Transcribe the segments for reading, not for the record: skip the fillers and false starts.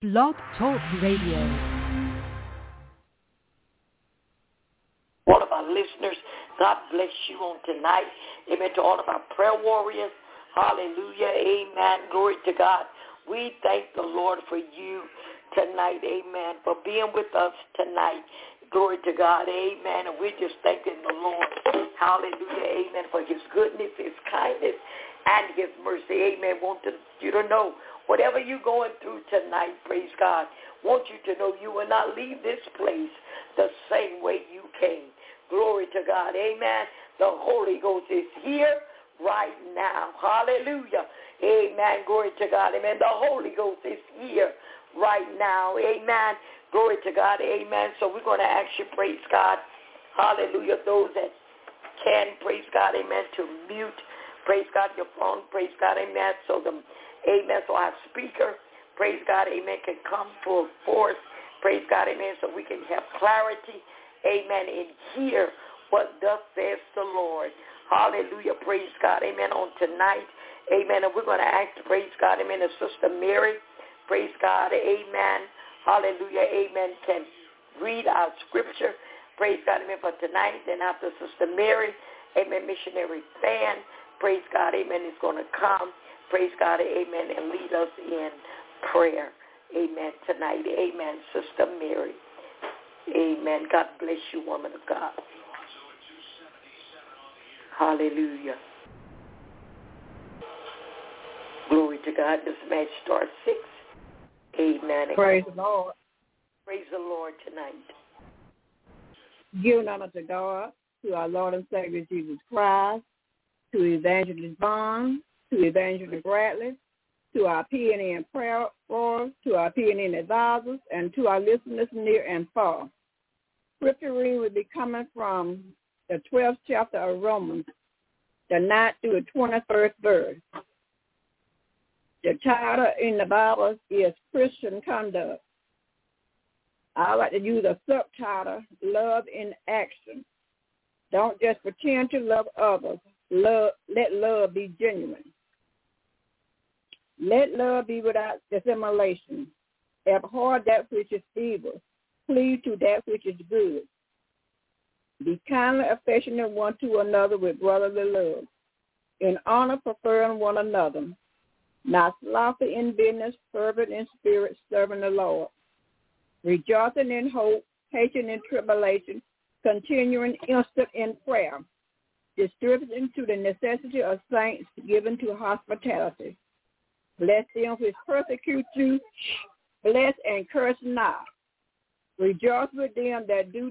Blog Talk Radio. All of our listeners, God bless you on tonight. Amen. To all of our prayer warriors, hallelujah, amen, glory to God. We thank the Lord for you tonight, amen, for being with us tonight. Glory to God, amen. And we're just thanking the Lord, hallelujah, amen, for his goodness, his kindness, and his mercy, amen. Want you to know, whatever you're going through tonight, praise God, want you to know you will not leave this place the same way you came. Glory to God, amen. The Holy Ghost is here right now. Hallelujah. Amen. Glory to God. Amen. The Holy Ghost is here right now. Amen. Glory to God. Amen. So we're going to ask you, praise God. Hallelujah. Those that can, praise God. Amen. To mute, praise God, your phone. Praise God. Amen. So amen. So our speaker, praise God. Amen, can come full force. Praise God. Amen. So we can have clarity. Amen. And hear what thus says the Lord. Hallelujah. Praise God. Amen. On tonight. Amen. And we're going to ask, praise God. Amen. And Sister Mary, praise God. Amen. Hallelujah. Amen. Can read our scripture. Praise God. Amen. For tonight. Then after Sister Mary, amen, missionary fan, praise God. Amen. Is going to come. Praise God. Amen. And lead us in prayer. Amen. Tonight. Amen. Sister Mary. Amen. God bless you, woman of God. Hallelujah. Glory to God. This match starts 6. Amen. Praise the Lord. Praise the Lord tonight. Giving honor to God, to our Lord and Savior Jesus Christ, to Evangelist Vaughn, to Evangelist Bradley, to our PNN prayer warriors, to our PNN advisors, and to our listeners near and far. Scripture reading will be coming from the 12th chapter of Romans, the 9th through the 21st verse. The title in the Bible is Christian Conduct. I like to use a subtitle, Love in Action. Don't just pretend to love others. Let love be genuine. Let love be without dissimulation. Abhor that which is evil. Cleave to that which is good. Be kindly affectionate one to another with brotherly love. In honor, preferring one another. Not slothful in business, fervent in spirit, serving the Lord. Rejoicing in hope, patient in tribulation, continuing instant in prayer. Distributing to the necessity of saints, given to hospitality. Bless them which persecute you. Bless and curse not. Rejoice with them that do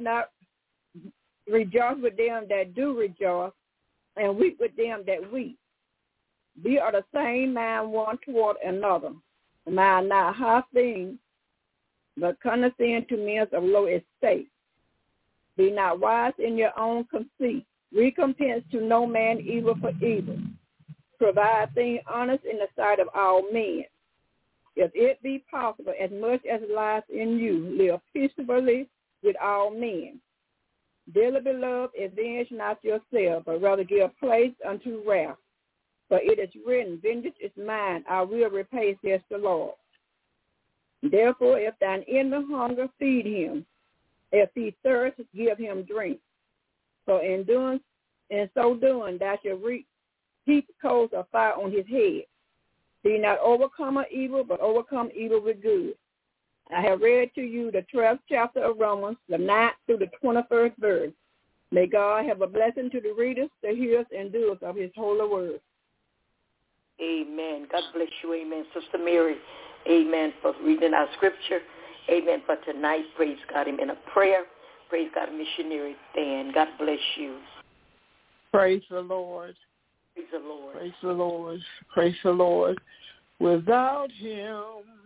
rejoice, and weep with them that weep. Be of the same mind one toward another. Mind not high things, but condescend to men of low estate. Be not wise in your own conceit. Recompense to no man evil for evil. Provide things honest in the sight of all men. If it be possible, as much as lies in you, live peaceably with all men. Dearly beloved, avenge not yourself, but rather give place unto wrath. For it is written, vengeance is mine, I will repay, says the Lord. Therefore, if thine enemy hunger, feed him. If he thirst, give him drink. So in so doing, thou shalt heap coals of fire on his head. Be not overcome of evil, but overcome evil with good. I have read to you the 12th chapter of Romans, the 9th through the 21st verse. May God have a blessing to the readers, the hearers, and doers of his holy word. Amen. God bless you. Amen. Sister Mary, amen, for reading our scripture. Amen. For tonight, praise God. Amen. A prayer. Praise God. Missionary fan. God bless you. Praise the Lord. Praise the Lord. Praise the Lord. Praise the Lord. Without him,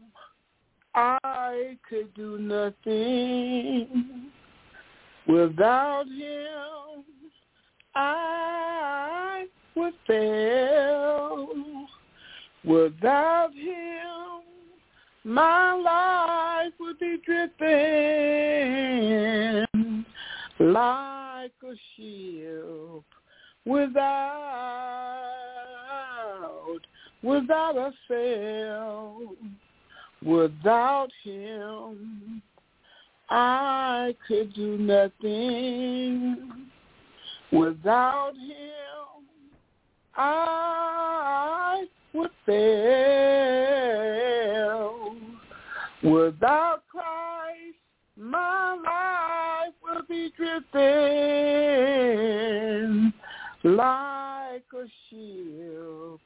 I could do nothing. Without him, I would fail. Without him, my life would be dripping like a ship without a sail. Without him, I could do nothing. Without him, I would fail. Without Christ, my life will be drifting like a ship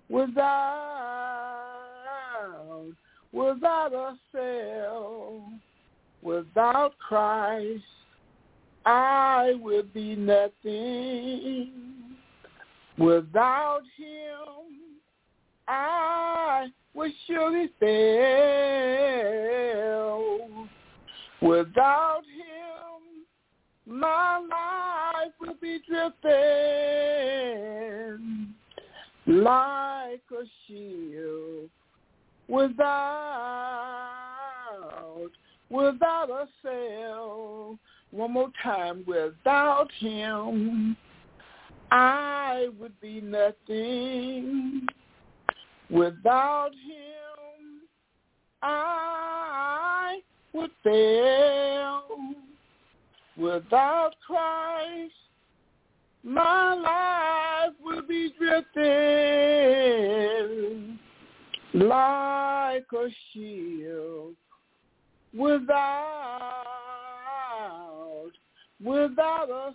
without a sail. Without Christ, I will be nothing. Without him, I will surely fail. Without him, my life will be drifting like a ship without a sail. One more time. Without him, I would be nothing. Without him, I would fail. Without Christ, my life will be drifting like a ship without a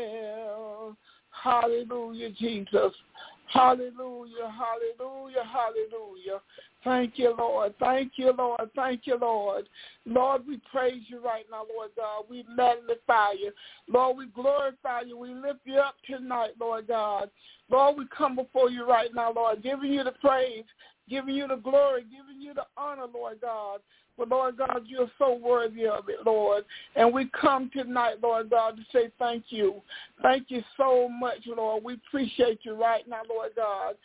sail. Hallelujah, Jesus. Hallelujah, hallelujah, hallelujah. Thank you, Lord. Thank you, Lord. Thank you, Lord. Lord, we praise you right now, Lord God. We magnify you. Lord, we glorify you. We lift you up tonight, Lord God. Lord, we come before you right now, Lord, giving you the praise, giving you the glory, giving you the honor, Lord God. But, Lord God, you're so worthy of it, Lord. And we come tonight, Lord God, to say thank you. Thank you so much, Lord. We appreciate you right now, Lord God.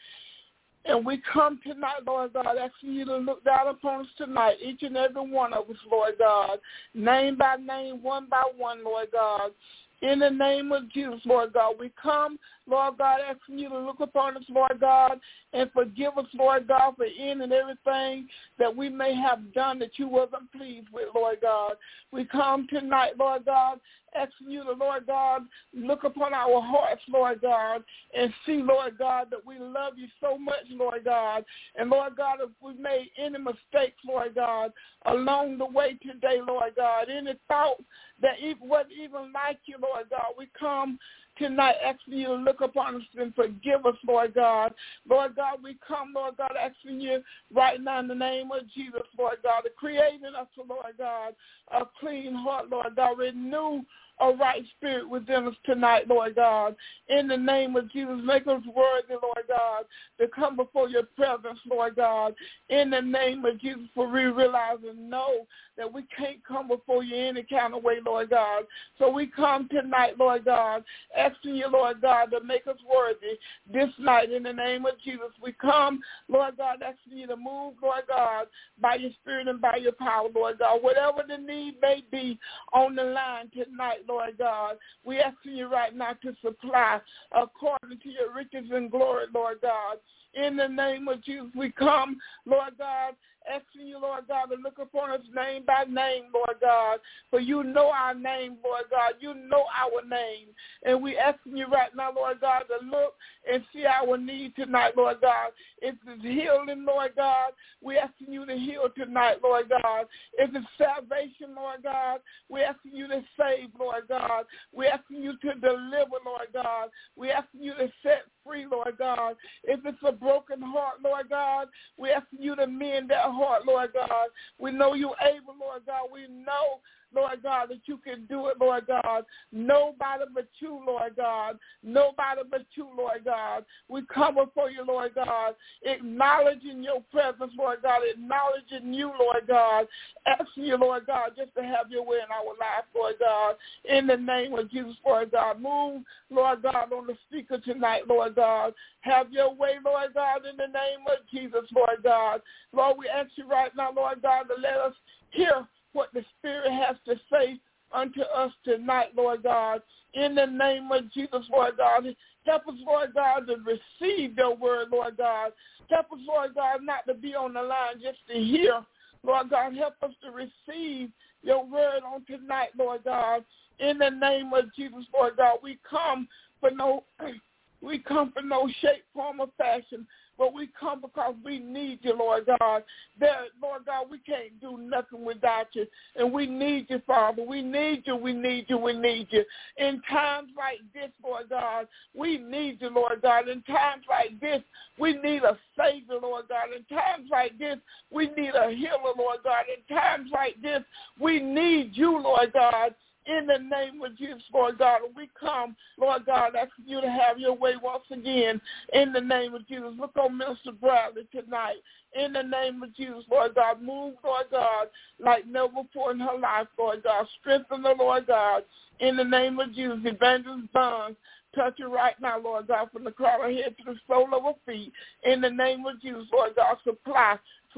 And we come tonight, Lord God, asking you to look down upon us tonight, each and every one of us, Lord God, name by name, one by one, Lord God. In the name of Jesus, Lord God, we come, Lord God, asking you to look upon us, Lord God, and forgive us, Lord God, for any and everything that we may have done that you wasn't pleased with, Lord God. We come tonight, Lord God, asking you to, Lord God, look upon our hearts, Lord God, and see, Lord God, that we love you so much, Lord God. And, Lord God, if we made any mistakes, Lord God, along the way today, Lord God, any thought that wasn't even like you, Lord God, we come tonight asking you to look upon us and forgive us, Lord God. Lord God, we come, Lord God, asking you right now in the name of Jesus, Lord God, to create in us, Lord God, a clean heart, Lord God. Renew a right spirit within us tonight, Lord God. In the name of Jesus, make us worthy, Lord God, to come before your presence, Lord God. In the name of Jesus, for we realize and know that we can't come before you any kind of way, Lord God. So we come tonight, Lord God, asking you, Lord God, to make us worthy this night in the name of Jesus. We come, Lord God, asking you to move, Lord God, by your spirit and by your power, Lord God. Whatever the need may be on the line tonight, Lord God, we asking you right now to supply according to your riches and glory, Lord God. In the name of Jesus, we come, Lord God, asking you, Lord God, to look upon us name by name, Lord God, for you know our name, Lord God. You know our name. And we asking you right now, Lord God, to look and see our need tonight, Lord God. If it's healing, Lord God, we asking you to heal tonight, Lord God. If it's salvation, Lord God, we asking you to save, Lord God. We asking you to deliver, Lord God. We asking you to set free, Lord God. If it's a broken heart, Lord God, we asking you to mend that heart, Lord God. We know you're able, Lord God. We know, Lord God, that you can do it, Lord God. Nobody but you, Lord God. Nobody but you, Lord God. We come before you, Lord God, acknowledging your presence, Lord God, acknowledging you, Lord God, asking you, Lord God, just to have your way in our life, Lord God, in the name of Jesus, Lord God. Move, Lord God, on the speaker tonight, Lord God. Have your way, Lord God, in the name of Jesus, Lord God. Lord, we ask you right now, Lord God, to let us hear what the Spirit has to say unto us tonight, Lord God. In the name of Jesus, Lord God. Help us, Lord God, to receive your word, Lord God. Help us, Lord God, not to be on the line just to hear, Lord God, help us to receive your word on tonight, Lord God. In the name of Jesus, Lord God, we come for no shape, form, or fashion, but we come because we need you, Lord God. Lord God, we can't do nothing without you, and we need you, Father. We need you, we need you, we need you. In times like this, Lord God, we need you, Lord God. In times like this, we need a Savior, Lord God. In times like this, we need a healer, Lord God. In times like this, we need you, Lord God. In the name of Jesus, Lord God, we come, Lord God, asking you to have your way once again. In the name of Jesus, look on Minister Bradley tonight. In the name of Jesus, Lord God, move, Lord God, like never before in her life, Lord God. Strengthen her, Lord God. In the name of Jesus, Evangelist Bonds, touch her right now, Lord God, from the crown of her head to the sole of her feet. In the name of Jesus, Lord God, supply,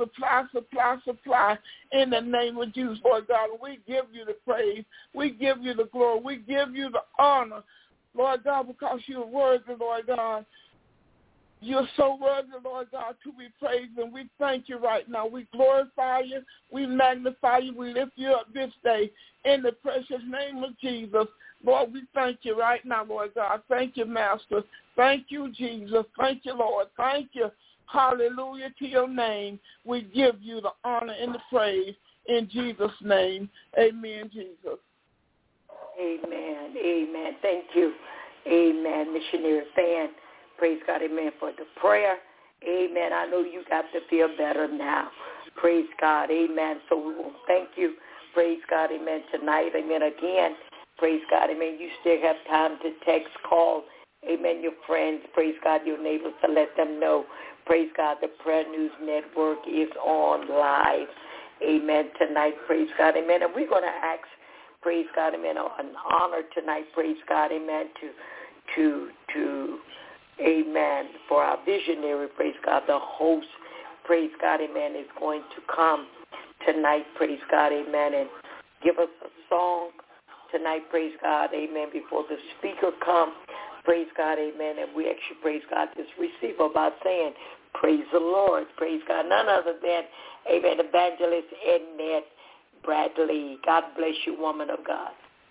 in the name of Jesus, Lord God. We give you the praise. We give you the glory. We give you the honor, Lord God, because you're worthy, Lord God. You're so worthy, Lord God, to be praised, and we thank you right now. We glorify you. We magnify you. We lift you up this day in the precious name of Jesus. Lord, we thank you right now, Lord God. Thank you, Master. Thank you, Jesus. Thank you, Lord. Thank you. Hallelujah to your name. We give you the honor and the praise in Jesus' name. Amen, Jesus. Amen. Amen. Thank you. Amen. Missionary Fan. Praise God. Amen. For the prayer. Amen. I know you got to feel better now. Praise God. Amen. So we will thank you. Praise God. Amen. Tonight. Amen. Again. Praise God. Amen. You still have time to text, call. Amen. Your friends. Praise God. Your neighbors, to let them know. Praise God, the Prayer News Network is on live. Amen. Tonight, praise God, amen. And we're going to ask, praise God, amen, an honor tonight, praise God, amen, to amen, for our visionary, praise God, the host, praise God, amen, is going to come tonight, praise God, amen, and give us a song tonight, praise God, amen, before the speaker comes. Praise God, amen. And we actually, praise God, this receiver by saying, praise the Lord. Praise God. None other than, amen, Evangelist Annette Bradley. God bless you, woman of God.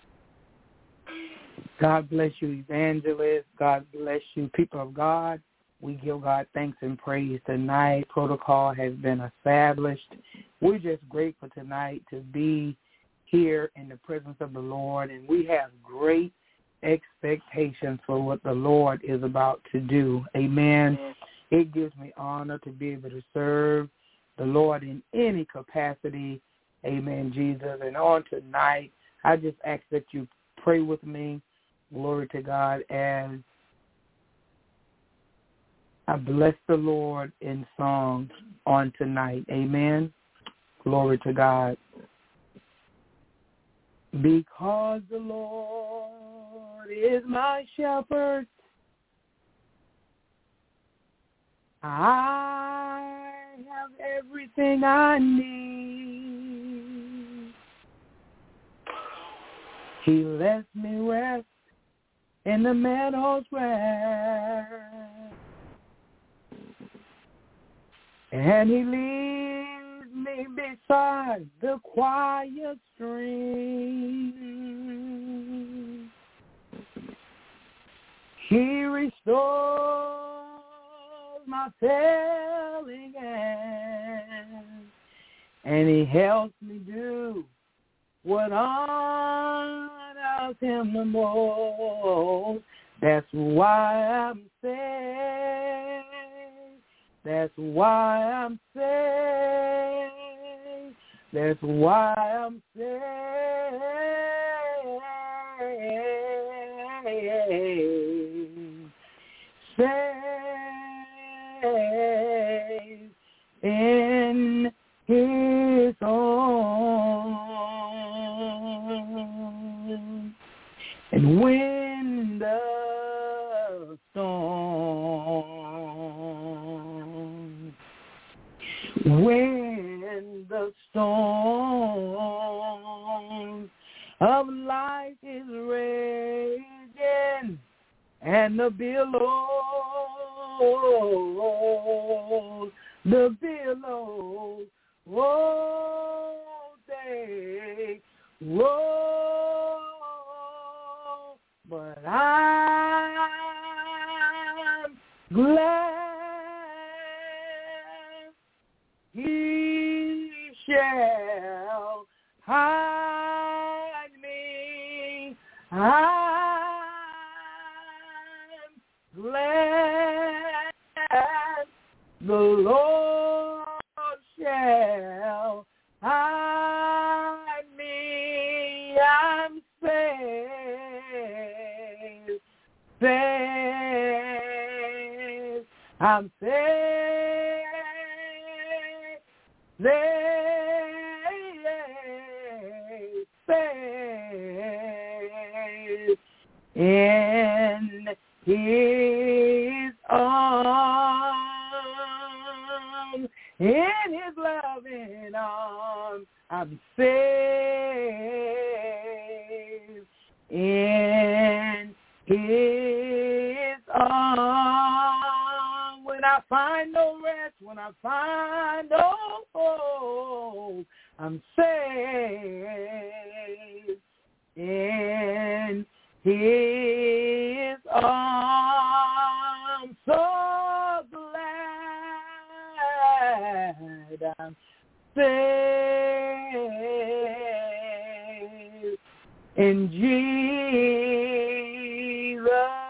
God bless you, Evangelist. God bless you, people of God. We give God thanks and praise tonight. Protocol has been established. We're just grateful tonight to be here in the presence of the Lord, and we have great expectations for what the Lord is about to do. Amen. It gives me honor to be able to serve the Lord in any capacity. Amen, Jesus. And on tonight, I just ask that you pray with me. Glory to God, as I bless the Lord in song on tonight. Amen. Glory to God. Because the Lord is my shepherd, I have everything I need. He lets me rest in the meadow's grass, and he leads me beside the quiet stream. He restores my failing hands, and he helps me do what honors him the most. That's why I'm saved. That's why I'm saved. That's why I'm saved. Saved in his own. And when the storm of life is raging and the billows won't they? Whoa, but I'm glad he shall hide me. I'm glad the Lord shall hide me. I'm saved, saved. I'm saved, saved in his arms, in his loving arms. I'm saved in his arms. When I find no rest, when I find no hope, I'm saved in his arms. So glad I'm saved in Jesus'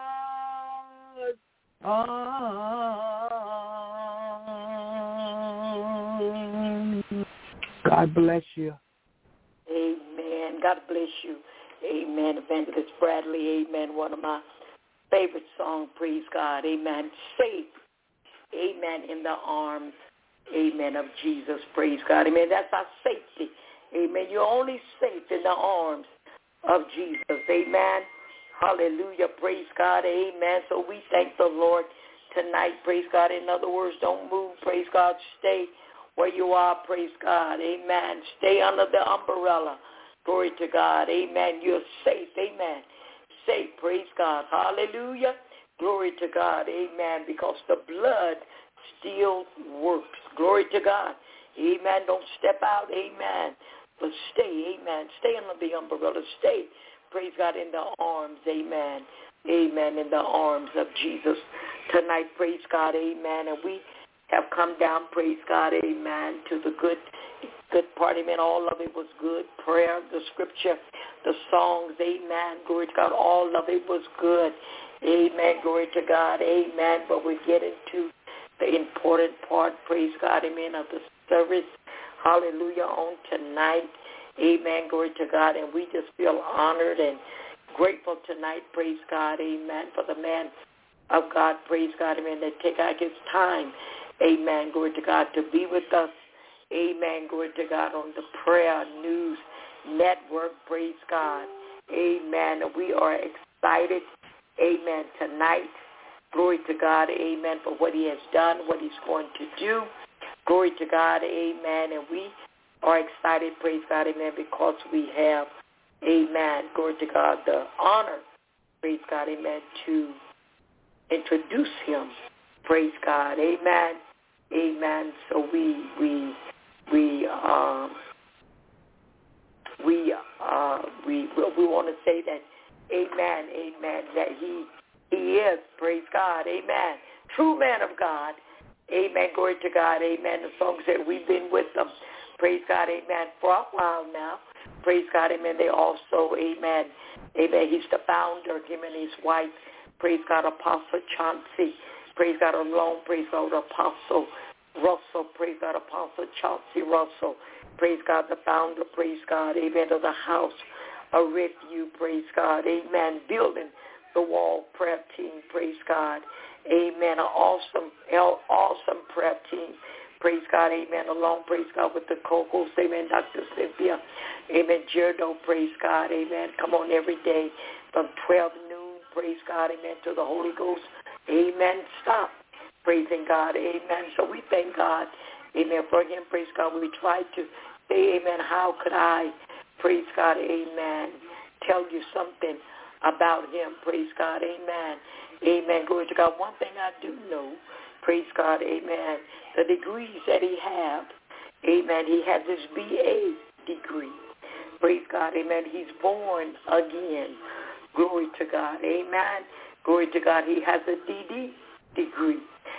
arms. God bless you. Amen. God bless you. Amen. Evangelist Bradley. Amen. One of my favorite songs. Praise God. Amen. Safe. Amen. In the arms. Amen. Of Jesus. Praise God. Amen. That's our safety. Amen. You're only safe in the arms of Jesus. Amen. Hallelujah. Praise God. Amen. So we thank the Lord tonight. Praise God. In other words, don't move. Praise God. Stay where you are. Praise God. Amen. Stay under the umbrella. Glory to God. Amen. You're safe. Amen. Safe. Praise God. Hallelujah. Glory to God. Amen. Because the blood still works. Glory to God. Amen. Don't step out. Amen. But stay. Amen. Stay under the umbrella. Stay. Praise God, in the arms. Amen. Amen. In the arms of Jesus tonight. Praise God. Amen. And we have come down, praise God, amen, to the good part, amen. All of it was good. Prayer, the scripture, the songs, amen. Glory to God. All of it was good. Amen. Glory to God. Amen. But we're getting to the important part, praise God, amen, of the service. Hallelujah. On tonight. Amen. Glory to God. And we just feel honored and grateful tonight, praise God, amen, for the man of God, praise God, amen, that take out his time, amen, glory to God, to be with us, amen, glory to God, on the Prayer News Network, praise God, amen. We are excited, amen, tonight, glory to God, amen, for what he has done, what he's going to do, glory to God, amen, and we are excited, praise God, amen, because we have, amen, glory to God, the honor, praise God, amen, to introduce him, praise God, amen, amen. So we want to say that, amen, amen, that he is, praise God, amen, true man of God, amen, glory to God, amen. The songs that we've been with them, praise God, amen, for a while now, praise God, amen. They also, amen, amen, he's the founder, him and his wife, praise God, Apostle Chauncey, praise God, alone, praise God, Apostle Russell, praise God, Apostle Chauncey Russell, praise God, the founder, praise God, amen, of the House of Refuge, praise God, amen, building the Wall prayer team, praise God, amen, an awesome prayer team, praise God, amen, along, praise God, with the co-host, amen, Dr. Cynthia, amen, Gerdo, praise God, amen, come on every day from 12 noon, praise God, amen, to the Holy Ghost, amen, stop, praising God, amen. So we thank God, amen, for him, praise God. We try to say, amen, how could I, praise God, amen, tell you something about him, praise God, amen, amen, glory to God. One thing I do know, praise God, amen, the degrees that he have, Amen. He has his BA degree. Praise God. Amen. He's born again. Glory to God. Amen. Glory to God. He has a DD degree.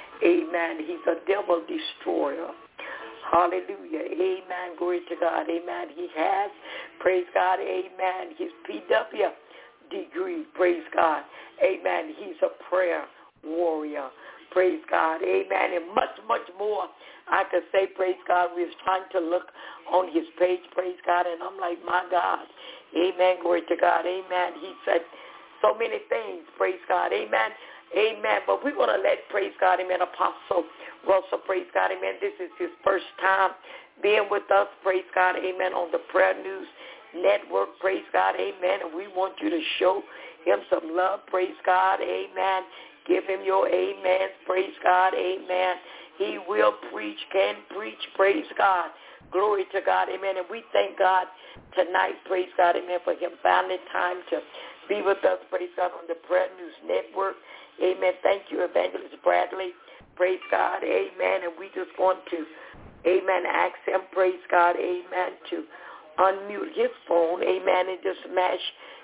Amen. He's a devil destroyer. Hallelujah. Amen. Glory to God. Amen. He has, praise God, amen, his PW degree. Praise God. Amen. He's a prayer warrior. Praise God. Amen. And much, much more I could say, praise God. We was trying to look on his page, praise God, and I'm like, my God. Amen. Glory to God. Amen. He said so many things. Praise God. Amen. Amen. But we're going to let, praise God, amen, Apostle Russell, praise God, amen. This is his first time being with us, praise God, amen, on the Prayer News Network, praise God, amen. And we want you to show him some love, praise God, amen. Give him your amens, praise God, amen. He will preach, can preach, praise God. Glory to God, amen. And we thank God tonight, praise God, amen, for him finding time to be with us, praise God, on the Prayer News Network. Amen. Thank you, Evangelist Bradley. Praise God. Amen. And we just want to, amen, ask him, praise God, amen, to unmute his phone, amen, and just smash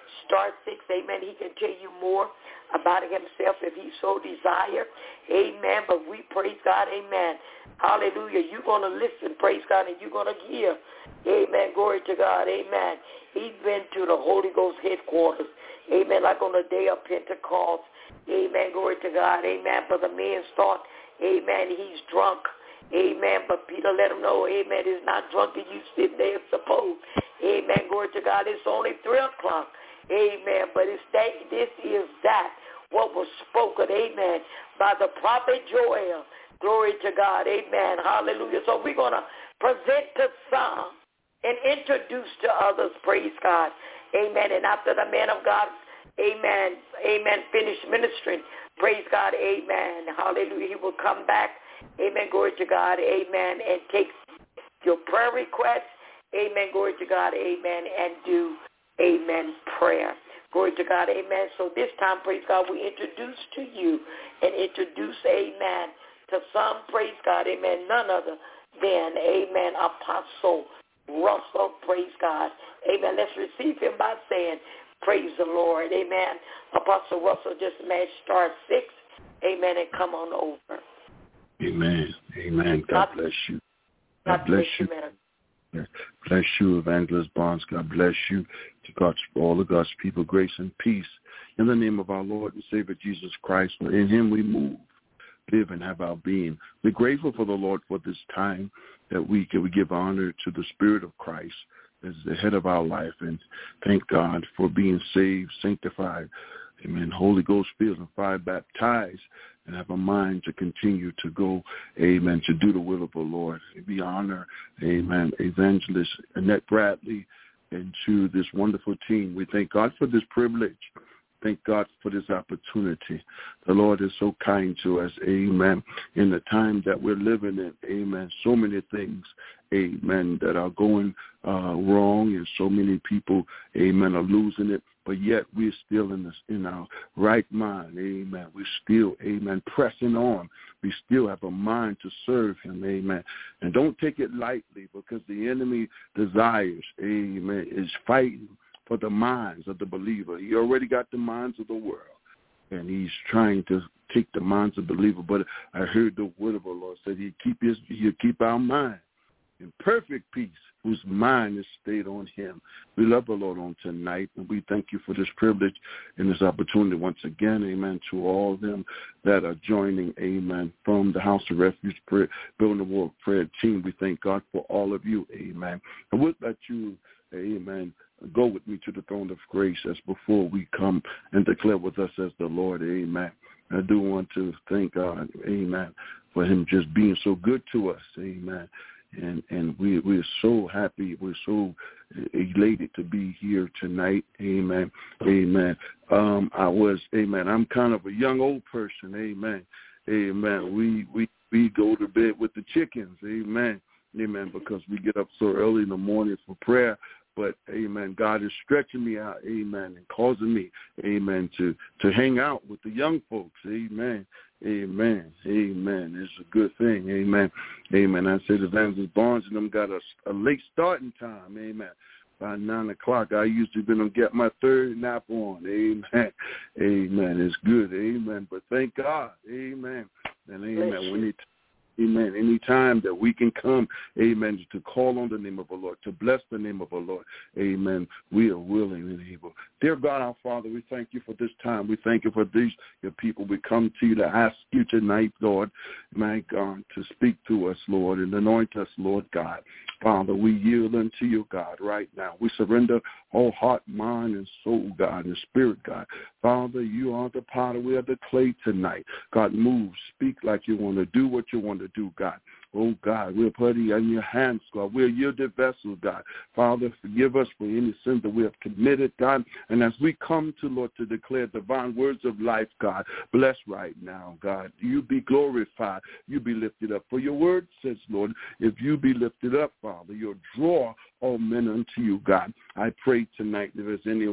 *6. Amen. He can tell you more about himself if he so desire. Amen. But we praise God. Amen. Hallelujah. You're going to listen, praise God, and you're going to hear. Amen. Glory to God. Amen. He's been to the Holy Ghost headquarters. Amen. Like on the day of Pentecost. Amen. Glory to God. Amen. For the men thought, amen, he's drunk. Amen. But Peter let him know, amen, he's not drunk and you sit there supposed. Amen. Glory to God. It's only 3 o'clock. Amen. But this is that what was spoken, amen, by the prophet Joel. Glory to God. Amen. Hallelujah. So we're going to present to some and introduce to others. Praise God. Amen. And after the man of God, amen, amen, finish ministering, praise God, amen, hallelujah, he will come back, amen, glory to God, amen, and take your prayer requests, amen, glory to God, amen, and do, amen, prayer. Glory to God, amen. So this time, praise God, we introduce to you and introduce, amen, to some, praise God, amen, none other than, amen, Apostle Russell, praise God, amen. Let's receive him by saying, praise the Lord, amen. Apostle Russell, just smash *6, amen, and come on over. Amen, amen. God bless you. God bless you. Man. Bless you, Evangelist Barnes. God bless you. To God, all of God's people, grace and peace. In the name of our Lord and Savior Jesus Christ, for in him we move, live, and have our being. We're grateful for the Lord for this time that we give honor to the Spirit of Christ as the head of our life, and thank God for being saved, sanctified, amen, Holy Ghost filled and fire baptized, and have a mind to continue to go, amen, to do the will of the Lord. We honor, amen, Evangelist Annette Bradley and to this wonderful team. We thank God for this privilege. Thank God for this opportunity. The Lord is so kind to us, amen, in the time that we're living in, amen. So many things, amen, that are going wrong, and so many people, amen, are losing it. But yet we're still in our right mind, amen. We're still, amen, pressing on. We still have a mind to serve him, amen. And don't take it lightly, because the enemy desires, amen, is fighting for the minds of the believer. He already got the minds of the world, and he's trying to take the minds of the believer. But I heard the word of the Lord said he'll keep our mind in perfect peace, whose mind is stayed on him. We love the Lord on tonight, and we thank you for this privilege and this opportunity once again, amen, to all of them that are joining, amen, from the House of Refuge Prayer, Building the Wall Prayer team. We thank God for all of you, amen. And we'll let you, amen, go with me to the throne of grace as before we come and declare with us as the Lord, amen. I do want to thank God, amen, for him just being so good to us, amen. And we're so happy, we're so elated to be here tonight, amen, amen. I'm kind of a young old person, amen, amen. We go to bed with the chickens, amen. Amen, because we get up so early in the morning for prayer. But, amen, God is stretching me out, amen, and causing me, amen, to hang out with the young folks, amen, amen, amen. It's a good thing, amen, amen. I said Evangelist Barnes and them got a late starting time, amen. By 9 o'clock, I usually been to get my third nap on, amen, amen. It's good, amen. But thank God, amen, and amen. We need to. Amen. Any time that we can come, amen, to call on the name of the Lord, to bless the name of the Lord, amen, we are willing and able. Dear God, our Father, we thank you for this time. We thank you for these, your people. We come to you to ask you tonight, Lord, my God, to speak to us, Lord, and anoint us, Lord God. Father, we yield unto you, God, right now. We surrender all heart, mind, and soul, God, and spirit, God. Father, you are the potter. We are the clay tonight. God, move, speak like you want to do what you want to do, God. Oh, God, we're putting it in your hands, God. We're yielded vessels, God. Father, forgive us for any sins that we have committed, God. And as we come to, Lord, to declare divine words of life, God, bless right now, God. You be glorified. You be lifted up. For your word says, Lord, if you be lifted up, Father, you'll draw all men unto you, God. I pray tonight that there's any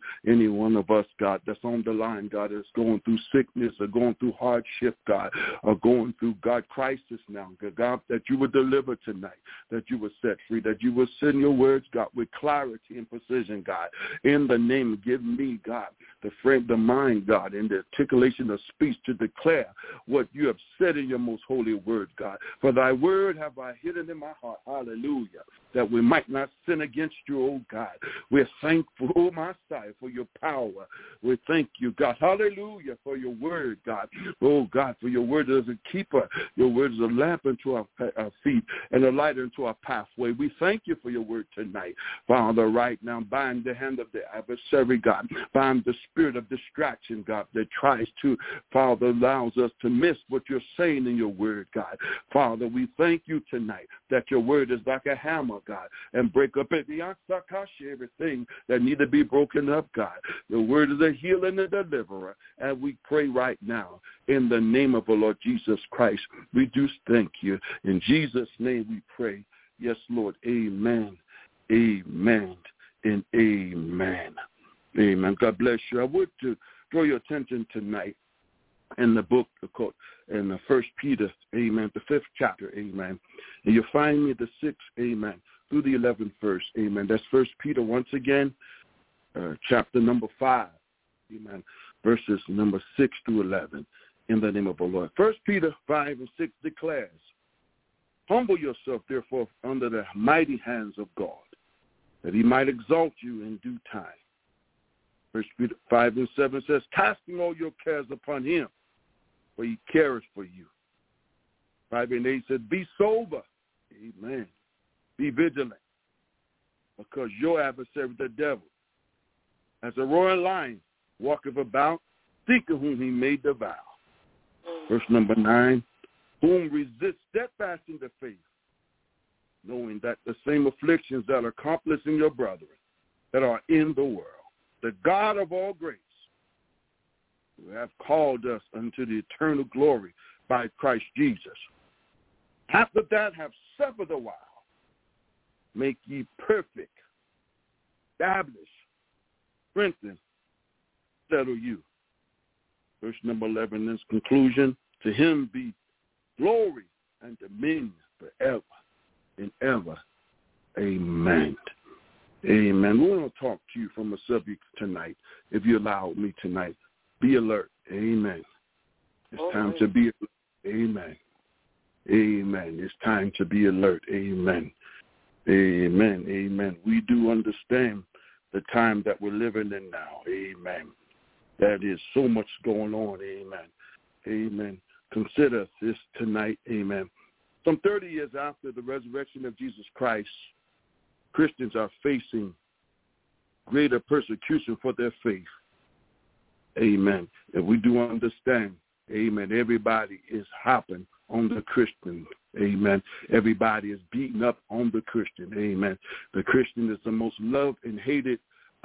one of us, God, that's on the line, God, that's going through sickness or going through hardship, God, or going through, God, crisis now, God, that you would deliver tonight, that you would set free, that you would send your words, God, with clarity and precision, God. In the name, give me, God, the frame, the mind, God, and the articulation of speech to declare what you have said in your most holy word, God. For thy word have I hidden in my heart, hallelujah, that we might not sin against you, oh God. We're thankful, oh my side, for your power. We thank you, God, hallelujah, for your word, God. Oh God, for your word is a keeper. Your word is a lamp unto our feet and a light unto our pathway. We thank you for your word tonight. Father, right now, bind the hand of the adversary, God. Bind the spirit of distraction, God, that tries to, Father, allows us to miss what you're saying in your word, God. Father, we thank you tonight that your word is like a hammer, God, and break up everything that need to be broken up, God. Your word is a healer and a deliverer, and we pray right now in the name of the Lord Jesus Christ. We do thank you. In Jesus' name we pray. Yes, Lord. Amen. Amen. And amen. Amen. God bless you. I would to draw your attention tonight in the book, in the 1 Peter, amen, the 5th chapter, amen. And you'll find me the 6th, amen, through the 11th verse, amen. That's 1 Peter once again, chapter number 5, amen, verses number 6 through 11, in the name of the Lord. 1 Peter 5 and 6 declares, humble yourself, therefore, under the mighty hands of God, that he might exalt you in due time. 1 Peter 5 and 7 says, casting all your cares upon him, for he cares for you. 5 and 8 says, be sober, amen, be vigilant, because your adversary, the devil, as a roaring lion, walketh about, seeking whom he may devour. Verse number 9, whom resist steadfast in the faith, knowing that the same afflictions that are accomplished in your brethren that are in the world, the God of all grace, who have called us unto the eternal glory by Christ Jesus, after that have suffered a while, make ye perfect, establish, strengthen, settle you. Verse number 11 is conclusion. To him be glory and dominion forever and ever. Amen. Amen. We want to talk to you from a subject tonight, if you allow me tonight. Be alert. Amen. It's time to be alert. Amen. Amen. It's time to be alert. Amen. Amen. Amen. We do understand the time that we're living in now. Amen. That is so much going on. Amen. Amen. Consider this tonight. Amen. Some 30 years after the resurrection of Jesus Christ, Christians are facing greater persecution for their faith. Amen. And we do understand, amen, everybody is hopping on the Christian. Amen. Everybody is beating up on the Christian. Amen. The Christian is the most loved and hated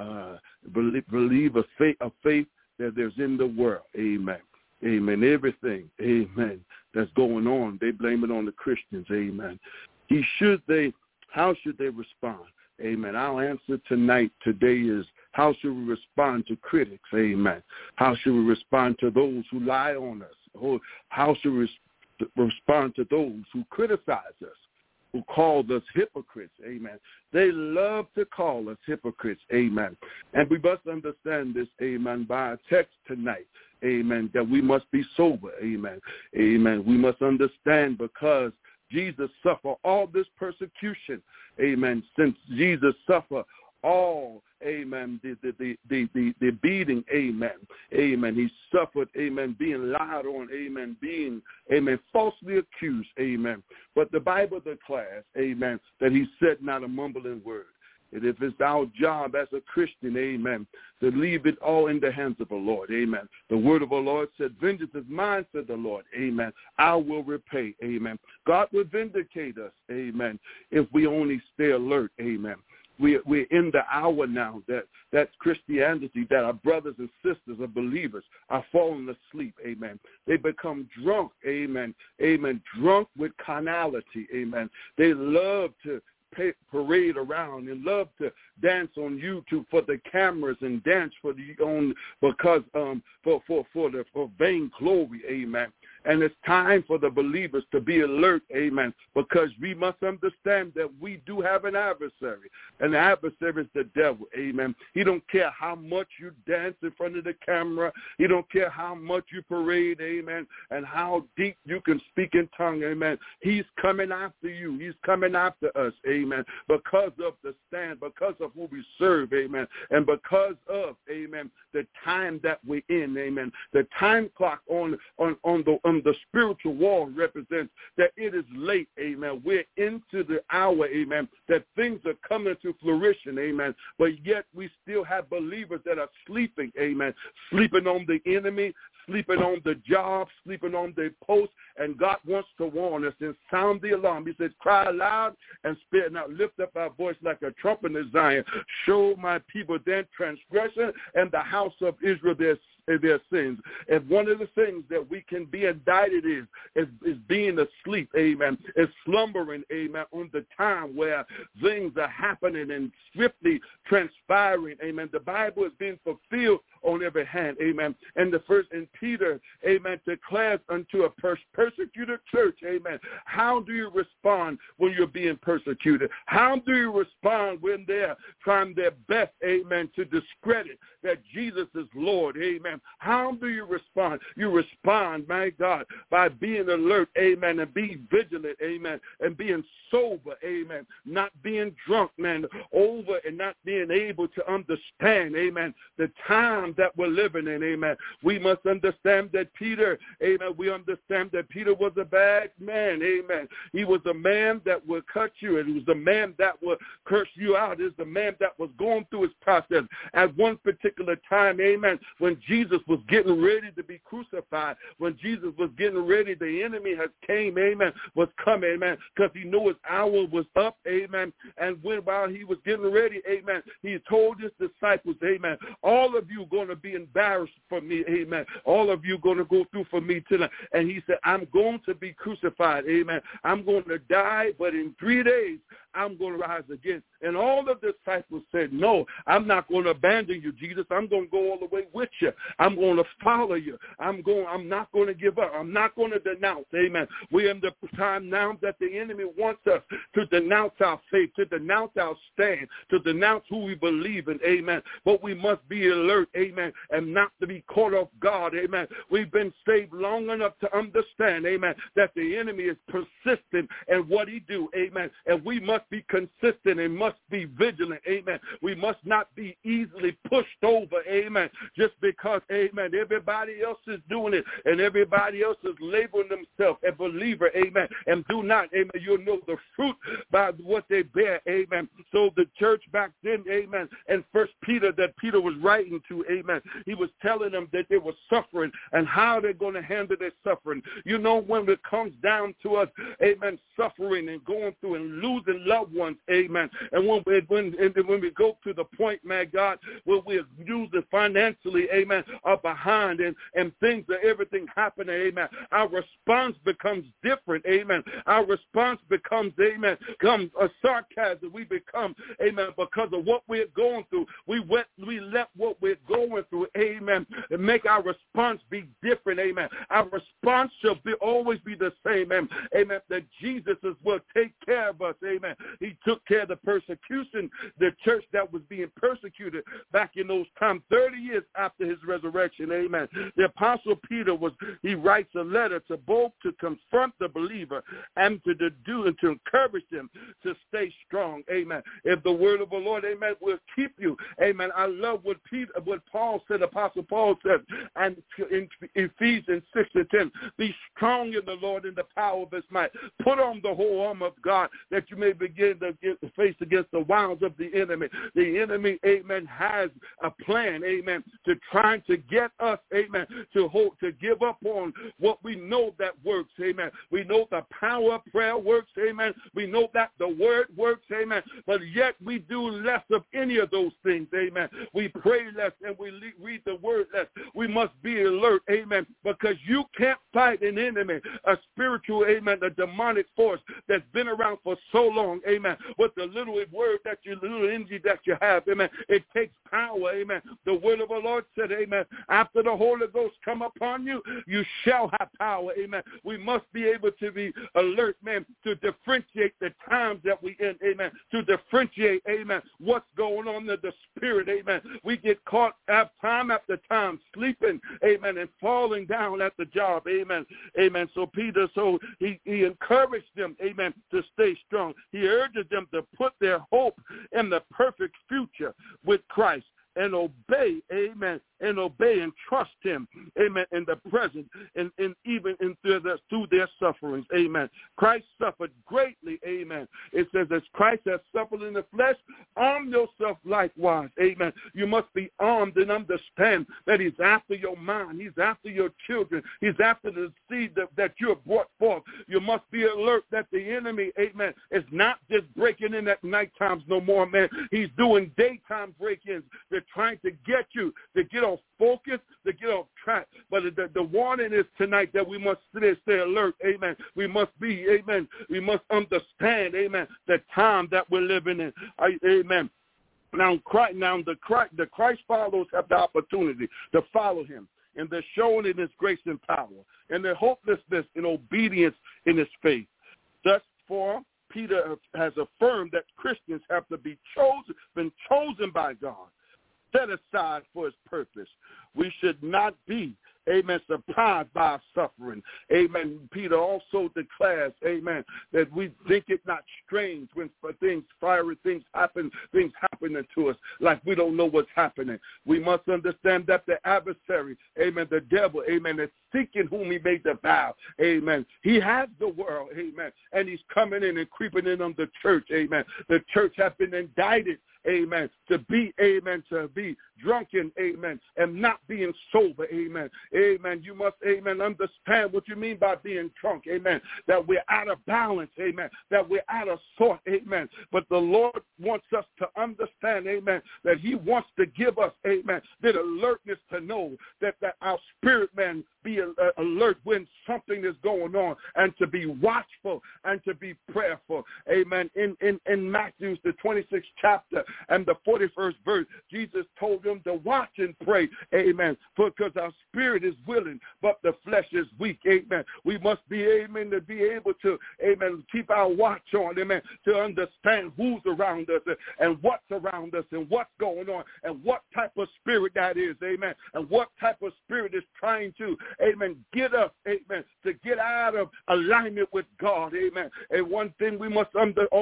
believer of faith that there's in the world. Amen. Amen. Everything, amen, that's going on, they blame it on the Christians. Amen. How should they respond? Amen. Our answer today is, how should we respond to critics? Amen. How should we respond to those who lie on us? How should we respond to those who criticize us, who call us hypocrites? Amen. They love to call us hypocrites. Amen. And we must understand this, amen, by our text tonight. Amen. That we must be sober. Amen. Amen. We must understand, because Jesus suffered all this persecution. Amen. Since Jesus suffered all, amen, the beating, amen, amen. He suffered, amen, being lied on, amen, being, amen, falsely accused, amen. But the Bible declares, amen, that he said not a mumbling word. And if it's our job as a Christian, amen, to leave it all in the hands of the Lord, amen. The word of the Lord said, vengeance is mine, said the Lord, amen. I will repay, amen. God will vindicate us, amen, if we only stay alert, amen. We're in the hour now that's Christianity, that our brothers and sisters of believers are falling asleep, amen. They become drunk, amen, amen, drunk with carnality, amen. They love to parade around and love to dance on YouTube for the cameras and dance for vain glory, amen. And it's time for the believers to be alert, amen, because we must understand that we do have an adversary, and the adversary is the devil, amen. He don't care how much you dance in front of the camera. He don't care how much you parade, amen, and how deep you can speak in tongue, amen. He's coming after you. He's coming after us, amen, because of the stand, because of who we serve, amen, and because of, amen, the time that we're in, amen. The time clock on the spiritual wall represents that it is late, amen. We're into the hour, amen, that things are coming to fruition, amen. But yet we still have believers that are sleeping, amen, sleeping on the enemy, sleeping on the job, sleeping on the post, and God wants to warn us and sound the alarm. He says, cry aloud and spare not, lift up our voice like a trumpet in Zion. Show my people their transgression and the house of Israel their sins. And one of the things that we can be indicted is being asleep, amen, is slumbering, amen, on the time where things are happening and swiftly transpiring, amen. The Bible is being fulfilled on every hand, amen. And Peter, amen, declares unto a persecuted church, amen, how do you respond when you're being persecuted? How do you respond when they're trying their best, amen, to discredit that Jesus is Lord, amen? How do you respond? You respond, my God, by being alert, amen, and being vigilant, amen, and being sober, amen, not being drunk, man, over and not being able to understand, amen, the time that we're living in, amen. We must understand that Peter, amen, we understand that Peter was a bad man, amen. He was a man that would cut you, and he was a man that would curse you out. He was the man that was going through his process. At one particular time, amen, when Jesus was getting ready to be crucified, when Jesus was getting ready, the enemy has came, amen, was coming, amen, because he knew his hour was up, amen, and while he was getting ready, amen, he told his disciples, amen, all of you going to be embarrassed for me, amen, all of you going to go through for me tonight, and he said, I'm going to be crucified, amen, I'm going to die, but in 3 days, I'm going to rise again. And all the disciples said, no, I'm not going to abandon you, Jesus. I'm going to go all the way with you. I'm going to follow you. I'm not going to give up. I'm not going to denounce. Amen. We're in the time now that the enemy wants us to denounce our faith, to denounce our stand, to denounce who we believe in. Amen. But we must be alert. Amen. And not to be caught off guard. Amen. We've been saved long enough to understand, amen, that the enemy is persistent in what he do. Amen. And we must be consistent and must be vigilant. Amen. We must not be easily pushed over. Amen. Just because, amen, everybody else is doing it and everybody else is labeling themselves a believer. Amen. And do not, amen, you'll know the fruit by what they bear. Amen. So the church back then, amen, and First Peter that Peter was writing to, amen, he was telling them that they were suffering and how they're going to handle their suffering. You know, when it comes down to us, amen, suffering and going through and losing loved ones, amen, and when we go to the point, man, God, where we're using financially, amen, are behind and things are everything happening, amen, our response becomes different, amen. Our response becomes, amen, becomes a sarcasm. We become, amen, because of what we're going through. We let what we're going through, amen, and make our response be different, amen. Our response shall always be the same, amen, that Jesus will take care of us, amen. He took care of the persecution, the church that was being persecuted back in those times, 30 years after his resurrection, amen. The Apostle Peter he writes a letter to both to confront the believer and to encourage them to stay strong, amen. If the word of the Lord, amen, will keep you, amen. I love what Paul said, Apostle Paul said, and in Ephesians 6:10, be strong in the Lord in the power of his might. Put on the whole armor of God that you may begin to face against the wiles of the enemy. The enemy, amen, has a plan, amen, to try to get us, amen, to give up on what we know that works, amen. We know the power of prayer works, amen. We know that the word works, amen. But yet we do less of any of those things, amen. We pray less and we read the word less. We must be alert, amen, because you can't fight an enemy, a spiritual, amen, a demonic force that's been around for so long, amen, with the little word little energy that you have, amen. It takes power, amen. The word of the Lord said, amen, after the Holy Ghost come upon you, you shall have power, amen. We must be able to be alert, man, to differentiate the times that we in, amen, to differentiate, amen, what's going on in the spirit, amen. We get caught time after time sleeping, amen, and falling down at the job, amen, amen. So Peter, he encouraged them, amen, to stay strong. He urges them to put their hope in the perfect future with Christ and obey, amen, and obey and trust him, amen, in the present and even through their sufferings, amen. Christ suffered greatly, amen. It says, as Christ has suffered in the flesh, arm yourself likewise, amen. You must be armed and understand that he's after your mind. He's after your children. He's after the seed that you have brought forth. You must be alert that the enemy, amen, is not just breaking in at night times no more, man. He's doing daytime break-ins. They're trying to get you to get off focus, to get off track. But the warning is tonight that we must stay alert, amen. We must be, amen. We must understand, amen, the time that we're living in, amen. Now the Christ followers have the opportunity to follow him, and they're showing in his grace and power, and their hopelessness and obedience in his faith. Thus, Peter has affirmed that Christians have to be been chosen by God, set aside for his purpose. We should not be, amen, surprised by our suffering. Amen. Peter also declares, amen, that we think it not strange when fiery things happen to us like we don't know what's happening. We must understand that the adversary, amen, the devil, amen, is seeking whom he may devour, amen. He has the world, amen, and he's coming in and creeping in on the church, amen. The church has been indicted, amen, to be drunken, amen, and not being sober, amen. Amen. You must, amen, understand what you mean by being drunk, amen, that we're out of balance, amen, that we're out of sort, amen. But the Lord wants us to understand, amen, that he wants to give us, amen, that alertness to know that our spirit man be alert when something is going on, and to be watchful and to be prayerful, amen. In Matthew, the 26th chapter and the 41st verse, Jesus told them to watch and pray, amen, because our spirit is willing, but the flesh is weak, amen. We must be, amen, to be able to, amen, keep our watch on, amen, to understand who's around us and what's around us and what's going on and what type of spirit that is, amen, and what type of spirit is trying to, amen, get us, amen, to get out of alignment with God, amen. And one thing we must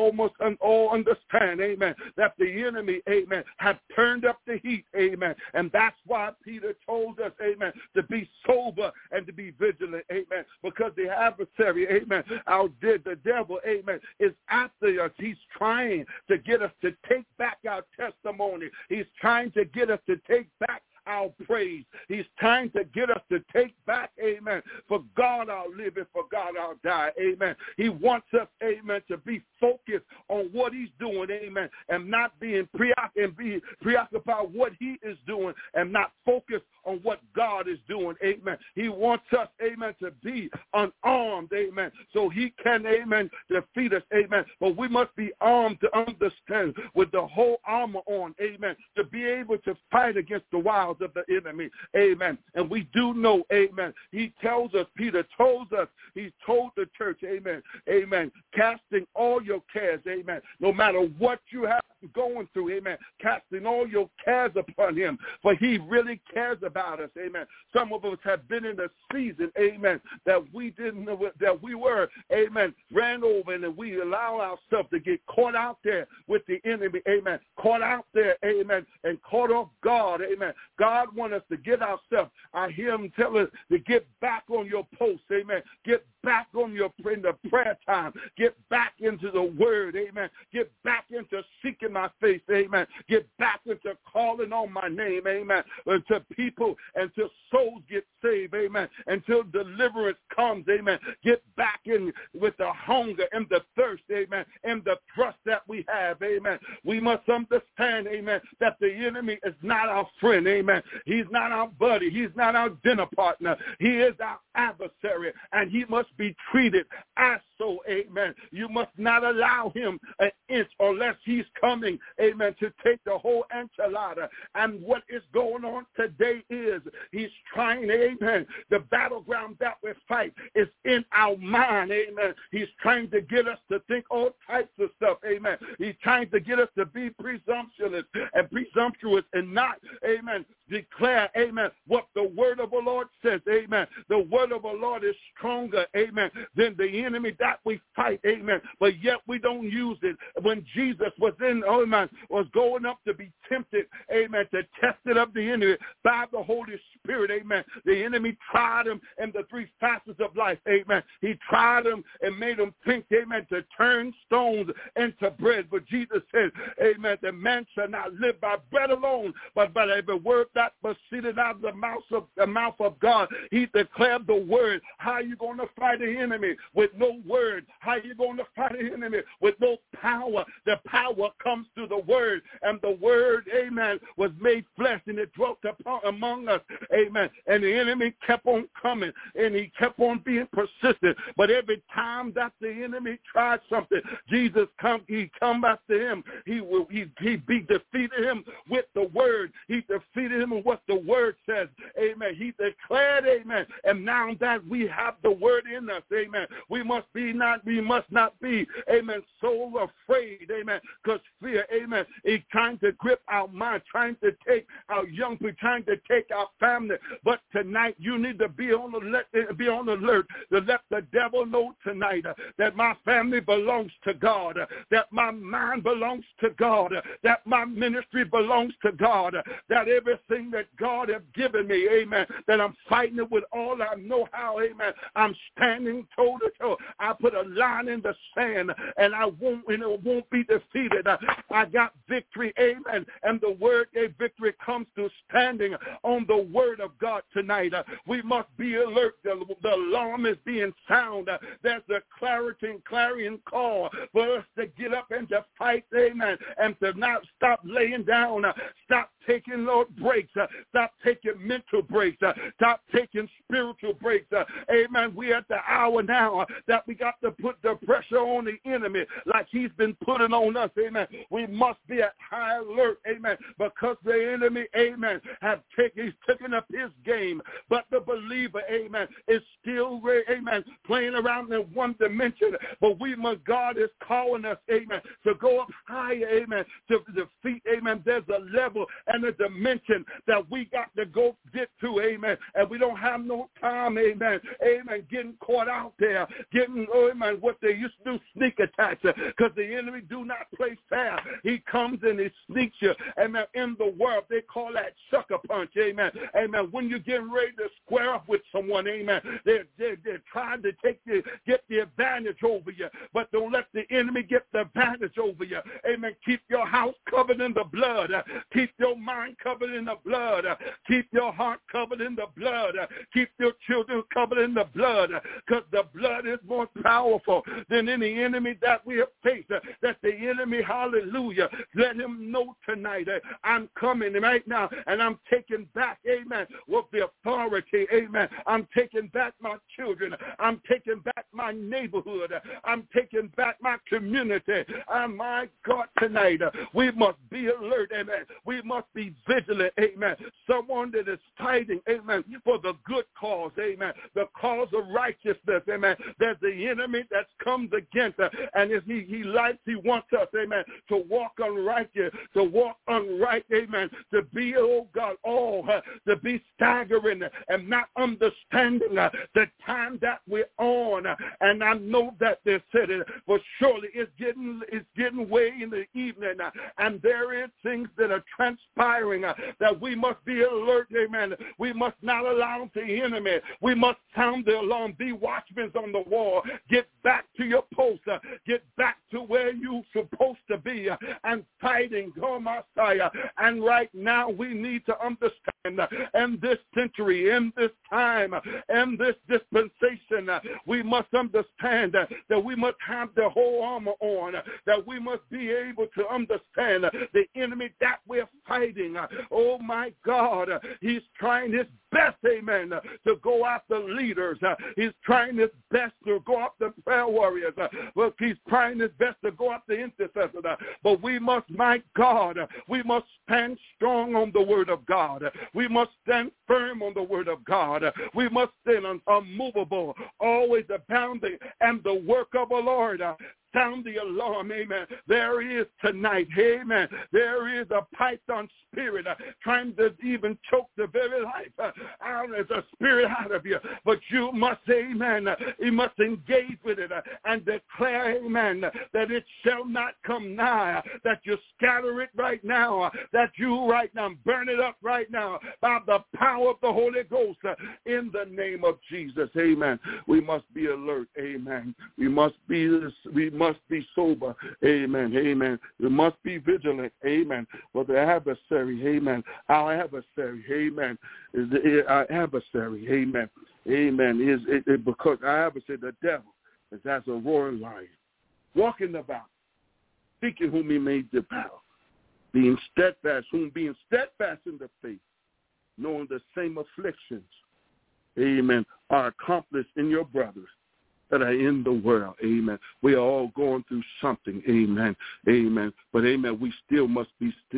all understand, amen, that the enemy, amen, have turned up the heat, amen, and that's why Peter told us, amen, to be sober and to be vigilant, amen, because the adversary, amen, the devil, amen, is after us. He's trying to get us to take back our testimony. He's trying to get us to take back our praise. He's trying to get us to take back, amen, for God I'll live and for God I'll die, amen. He wants us, amen, to be focused on what he's doing, amen, and not being preoccupied with what he is doing and not focused on what God is doing, amen. He wants us, amen, to be unarmed, amen, so he can, amen, defeat us, amen. But we must be armed to understand with the whole armor on, amen, to be able to fight against the wiles of the enemy, amen. And we do know, amen, he tells us, Peter told us, he told the church, amen, amen, casting all your cares, amen, no matter what you have going through, amen, casting all your cares upon him, for he really cares about us, amen. Some of us have been in a season, amen, that we didn't know that we were, amen, ran over, and we allow ourselves to get caught out there with the enemy, amen, caught out there, amen, and caught off guard, amen. God wants us to get ourselves, I hear him tell us to get back on your post, amen, get back on your in the prayer time, get back into the word, amen, get back into seeking my face, amen, get back into calling on my name, amen, until people, until souls get saved, amen, until deliverance comes, amen, get back in with the hunger and the thirst, amen, and the trust that we have, amen. We must understand, amen, that the enemy is not our friend, amen. He's not our buddy. He's not our dinner partner. He is our adversary, and he must be treated as so, amen. You must not allow him an inch unless he's coming, amen, to take the whole enchilada. And what is going on today is he's trying, amen, the battleground that we fight is in our mind, amen. He's trying to get us to think all types of stuff, amen. He's trying to get us to be presumptuous and not, amen, declare, amen, what the word of the Lord says, amen. The word of the Lord is stronger, amen, than the enemy that we fight, amen. But yet we don't use it. When Jesus was was going up to be tempted, amen, to test it of the enemy by the Holy Spirit, amen. The enemy tried him in the three facets of life, amen. He tried him and made him think, amen, to turn stones into bread. But Jesus said, amen, the man shall not live by bread alone, but by every word that proceeded out of the mouth of God. He declared the word. How are you going to fight the enemy with no word? How are you going to fight the enemy with no power? The power comes through the word, and the word, amen, was made flesh, and it dwelt among us, amen. And the enemy kept on coming, and he kept on being persistent. But every time that the enemy tried something, Jesus he come after him. He defeated him with the word. He defeated him with what the word says, amen. He declared, amen. And now that we have the word in us, amen, we must not be, amen, so afraid, amen, because fear, amen, is trying to grip our mind, trying to take our young people, trying to take our family. But tonight you need to be on alert to let the devil know tonight that my family belongs to God, that my mind belongs to God, that my ministry belongs to God, that everything that God has given me, amen, that I'm fighting it with all I know how, amen. I'm standing toe to toe. I put a line in the sand, and it won't be defeated. I got victory, amen. And the word, victory comes through standing on the word of God tonight. We must be alert. The alarm is being sounded. There's a clarion call for us to get up and to fight, amen, and to not stop laying down, stop taking, Lord, breaks, stop taking mental breaks, stop taking spiritual breaks, amen. We're at the hour now that we got to put the pressure on the enemy like he's been putting on us, amen. We must be at high alert, amen, because the enemy, amen, he's taken up his game, but the believer, amen, is still, amen, playing around in one dimension, but God is calling us, amen, to go up higher, amen, to defeat, amen. There's a level and a dimension that we got to go get to, amen, and we don't have no time, amen, getting caught out there, amen, what they used to do, sneak attacks, because the enemy do not play fair. He comes and he sneaks you, amen. In the world, they call that sucker punch, amen, amen. When you're getting ready to square up with someone, amen, they're trying to get the advantage over you, but don't let the enemy get the advantage over you. Amen. Keep your house covered in the blood. Keep your mind covered in the blood. Keep your heart covered in the blood. Keep your children covered in the blood, because the blood is more powerful than any enemy that we have faced. That the enemy, hallelujah, let him know tonight, I'm coming right now, and I'm taking back, amen, with the authority, amen. I'm taking back my children. I'm taking back my neighborhood. I'm taking back my community. And my God, tonight, we must be alert, amen. We must be vigilant, amen. Someone that is fighting, amen, for the good cause, amen, the cause of righteousness, amen. There's the enemy that comes against us, and if he wants us, amen, to walk unrighteous, to walk unright, amen, to be, oh God, to be staggering and not understanding the time that we're on. And I know that they said it, but surely it's getting way in the evening, and there is things that are transpiring that we must be alert, amen. We must not allow the enemy. We must sound the alarm. Be watchmen on the wall. Get back to your post. Get back to where you're supposed to be and fighting, oh Messiah. And right now we need to understand in this century, in this time, in this dispensation, we must understand that we must have the whole armor on, that we must be able to understand the enemy that we're fighting. Oh my God, he's trying his best, amen, to go after leaders. He's trying his best to go after prayer warriors. Look, he's trying his best to go after intercessors. But we must, my God, we must stand strong on the word of God. We must stand firm on the word of God. We must stand unmovable, always abounding, and the work of the Lord. Sound the alarm, amen. There is tonight, amen. There is a python spirit trying to even choke the very life out of the spirit out of you. But you must, amen, you must engage with it and declare, amen, that it shall not come nigh, that you scatter it right now, that you right now burn it up right now by the power of the Holy Ghost in the name of Jesus, amen. We must be alert, amen. We must be sober, amen, amen. We must be vigilant, amen. For the adversary, amen, our adversary, amen, is our adversary, amen, amen, because our adversary, the devil, is as a roaring lion, walking about, seeking whom he may devour, being steadfast in the faith, knowing the same afflictions, amen, are accomplished in your brothers that are in the world, amen. We are all going through something, amen, amen. But amen, we still must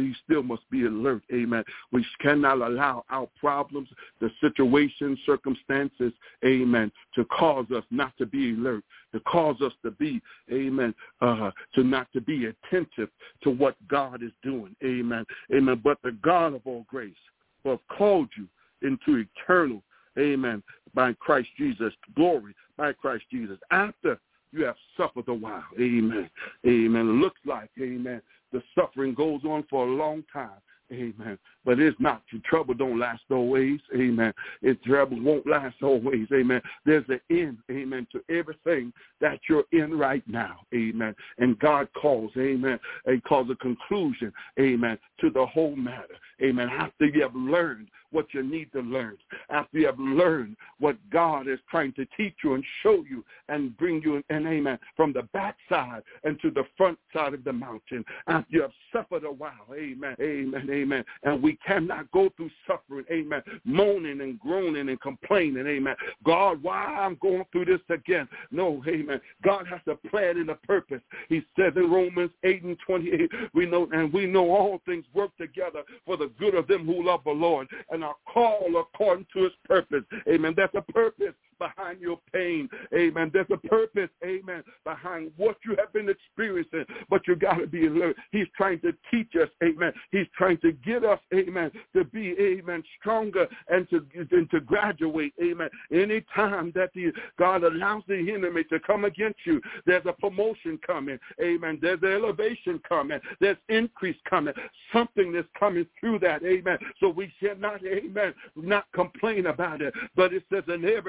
be alert, amen. We cannot allow our problems, the situations, circumstances, amen, to cause us not to be alert, to cause us to be, amen, to not to be attentive to what God is doing, amen, amen. But the God of all grace will have called you into eternal, amen, by Christ Jesus, glory by Christ Jesus, after you have suffered a while, amen, amen. It looks like, amen, the suffering goes on for a long time, amen, but it's not. Your trouble don't last always, amen. Trouble won't last always, amen. There's an end, amen, to everything that you're in right now, amen. And God calls, amen, and calls a conclusion, amen, to the whole matter, amen. After you have learned what you need to learn, after you have learned what God is trying to teach you and show you and bring you, and amen, from the backside and to the front side of the mountain, after you have suffered a while, amen, amen, amen. And we cannot go through suffering, amen, moaning and groaning and complaining, amen. God, why I'm going through this again? No, amen. God has a plan and a purpose. He says in Romans 8:28, we know all things work together for the good of them who love the Lord and are called according to his purpose. Amen. That's a purpose behind your pain. Amen. There's a purpose, amen, behind what you have been experiencing, but you got to be alert. He's trying to teach us, amen. He's trying to get us, amen, to be, amen, stronger and to graduate, amen. Any time that God allows the enemy to come against you, there's a promotion coming, amen. There's an elevation coming. There's increase coming. Something is coming through that, amen. So we should not, amen, not complain about it, but it says in everything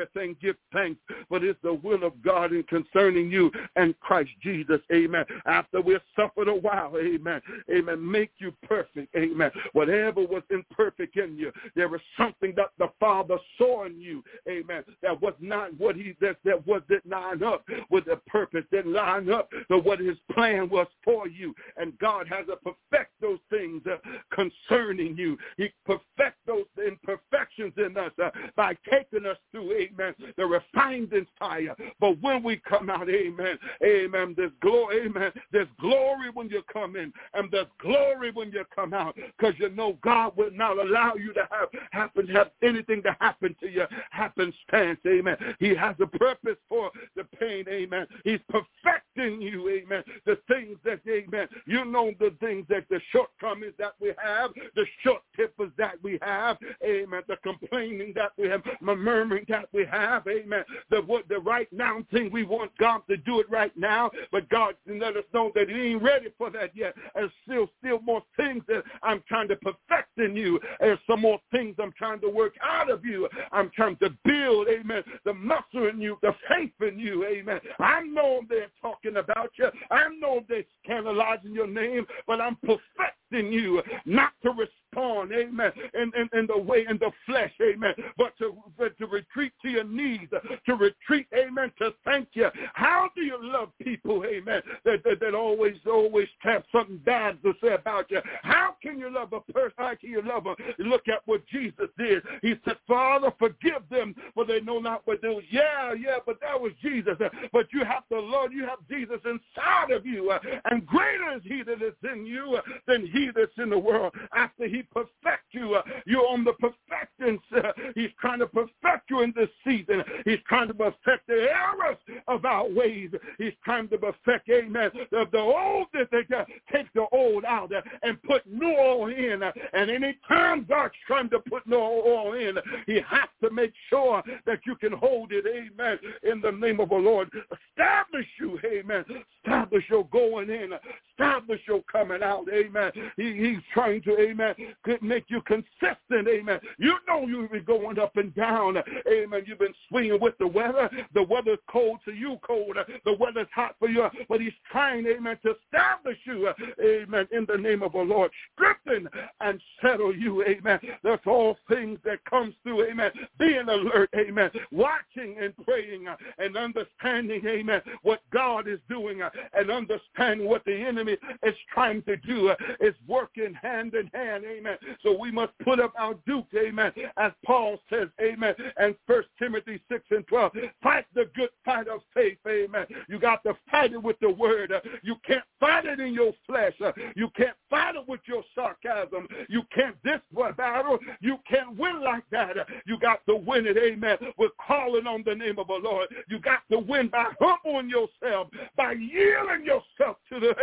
give thanks, but it's the will of God in concerning you and Christ Jesus, amen. After we've suffered a while, amen, amen, make you perfect, amen. Whatever was imperfect in you, there was something that the Father saw in you, amen, that was not what that wasn't line up with the purpose, didn't line up to what his plan was for you. And God has to perfect those things concerning you. He perfect those imperfections in us by taking us through, amen, the refining fire. But when we come out, amen, amen, there's glory, amen, there's glory when you come in, and there's glory when you come out, because you know God will not allow you to have anything to happen to you happenstance, amen. He has a purpose for the pain, amen. He's perfecting you, amen, the things that, amen, you know the things that the shortcomings that we have, the short tempers that we have, amen, the complaining that we have, the murmuring that we have, amen, the right now thing we want God to do it right now, but God let us know that he ain't ready for that yet. There's still more things that I'm trying to perfect in you. There's some more things I'm trying to work out of you. I'm trying to build, amen, the muscle in you, the faith in you, amen. I know they're talking about you. I know they're scandalizing your name, but I'm perfecting you, not to respond, amen, in the way, in the flesh, amen, but to retreat to your knees, to retreat, amen, to thank you. How do you love people, amen, that always have something bad to say about you? How can you love a person? How can you love them? Look at what Jesus did. He said, Father, forgive them, for they know not what they do. Yeah, but that was Jesus. But you have to love, you have Jesus inside of you, and greater is he that is in you than he that's in the world. After he perfect you, you're on the perfecting. He's trying to perfect you in this season. He's trying to perfect the errors of our ways. He's trying to perfect, amen, the old, take the old out and put new oil in. And any time God's trying to put new oil in, he has to make sure that you can hold it, amen, in the name of the Lord. Establish you, amen. Establish your going in. Establish your coming out, amen. He's trying to, amen, make you consistent, amen. You know you've been going up and down, amen. You've been swinging with the weather. The weather's cold to you, cold. The weather's hot for you, but he's trying, amen, to establish you, amen, in the name of the Lord. Strengthen and settle you, amen. That's all things that comes through, amen. Being alert, amen. Watching and praying and understanding, amen, what God is doing and understanding what the enemy is trying to do. It's working hand in hand, amen. So we must put up our duke, amen, as Paul says, amen, and 1 Timothy 6:12. Fight the good fight of faith, amen. You got to fight it with the word. You can't fight it in your flesh. You can't fight it with your sarcasm. You can't this battle. You can't win like that. You got to win it, amen, with calling on the name of the Lord. You got to win by humbling yourself, by yielding yourself to the,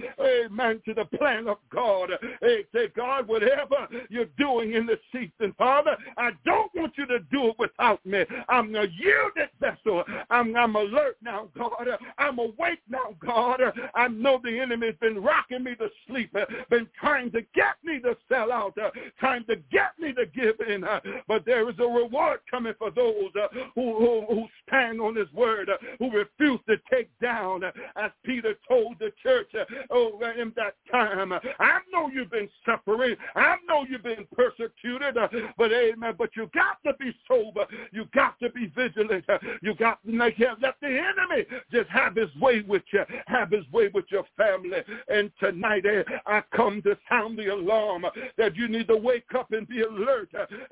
amen, to the plan of God. Hey, say, God, whatever you're doing in this season, Father, I don't want you to do it without me. I'm a yielded vessel. I'm alert now, God. I'm awake now, God. I know the enemy's been rocking me to sleep, been trying to get me to sell out, trying to get me to give in. But there is a reward coming for those who stand on his word, who refuse to take down, as Peter told the church in that time. I know you've been suffering. I know you've been persecuted, but amen, but you got to be sober. You got to be vigilant. You got to let the enemy just have his way with you, have his way with your family. And tonight I come to sound the alarm that you need to wake up and be alert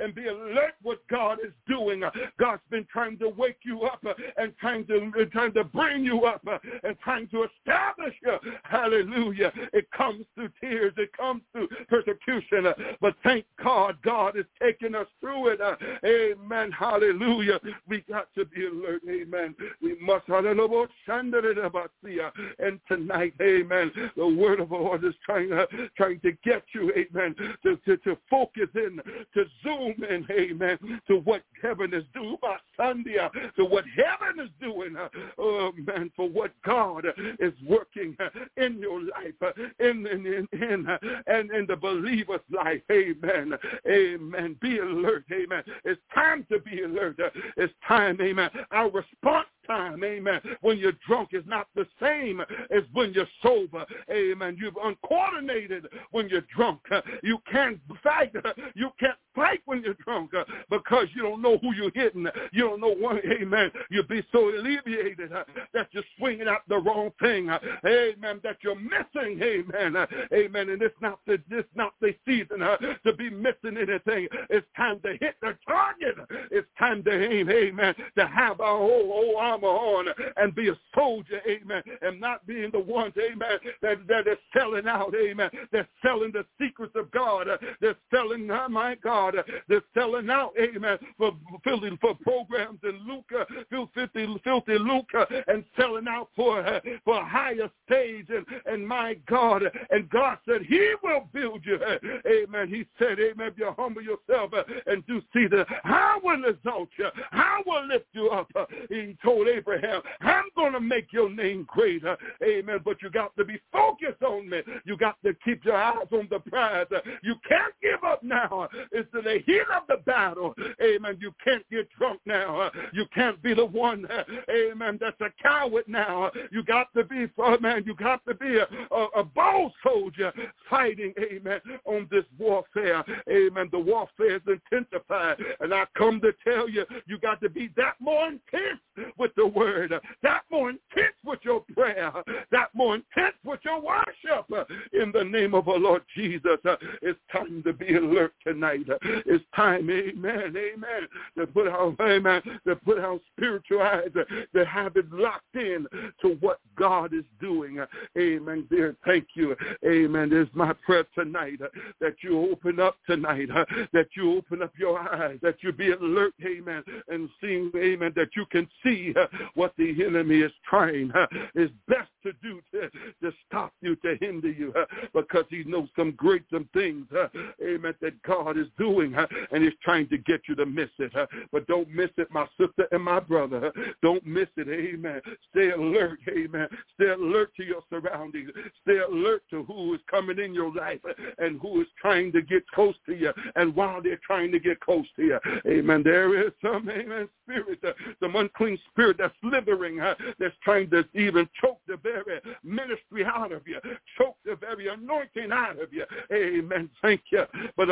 what God is doing. God's been trying to wake you up and trying to bring you up and trying to establish you. Hallelujah. It comes through tears. It comes through persecution. But thank God, God is taking us through it. Amen. Hallelujah. We got to be alert. Amen. We must. And tonight, amen, the word of the Lord is trying to get you, amen, to focus in, to zoom in, amen, to what heaven is doing, to what heaven is doing, oh man, for what God is working in your life, in the believer's life. Amen. Amen. Be alert. Amen. It's time to be alert. It's time. Amen. Our response time, amen, when you're drunk is not the same as when you're sober. Amen. You've uncoordinated when you're drunk. You can't fight. You can't fight when you're drunk because you don't know who you're hitting. You don't know what, amen. You'll be so alleviated that you're swinging out the wrong thing. Amen. That you're missing. Amen. Amen. And it's not the season to be missing anything. It's time to hit the target. It's time to aim. Amen. To have our whole armor on and be a soldier. Amen. And not being the ones, amen, that is selling out. Amen. They're selling the secrets of God. They're selling, oh my God, they're selling out, amen, for programs in Luca, filthy Luca, and selling out for a higher stage. And my God, and God said he will build you. Amen. He said, amen, if you humble yourself and do see that, I will exalt you. I will lift you up. He told Abraham, I'm going to make your name great. Amen. But you got to be focused on me. You got to keep your eyes on the prize. You can't give up now. It's to the heat of the battle. Amen. You can't get drunk now. You can't be the one, amen, that's a coward now. You got to be, man, you got to be a bold soldier fighting, amen, on this warfare. Amen. The warfare is intensified. And I come to tell you, you got to be that more intense with the word, that more intense with your prayer, that more intense with your worship. In the name of our Lord Jesus, it's time to be alert tonight. It's time, amen, amen, to put our spiritual eyes, to have it locked in to what God is doing. Amen. Dear, thank you. Amen. It's my prayer tonight that you open up tonight, that you open up your eyes, that you be alert, amen, and seeing, amen, that you can see what the enemy is trying his best to do to stop you, to hinder you, because he knows some things, amen, that God is doing, and he's trying to get you to miss it. But don't miss it, my sister and my brother. Don't miss it, amen. Stay alert, amen. Stay alert to your surroundings. Stay alert to who is coming in your life and who is trying to get close to you. And while they're trying to get close to you, amen, there is some, amen, spirit, some unclean spirit that's slithering, that's trying to even choke the very ministry out of you, choke the very anointing out of you. Amen. Thank you. But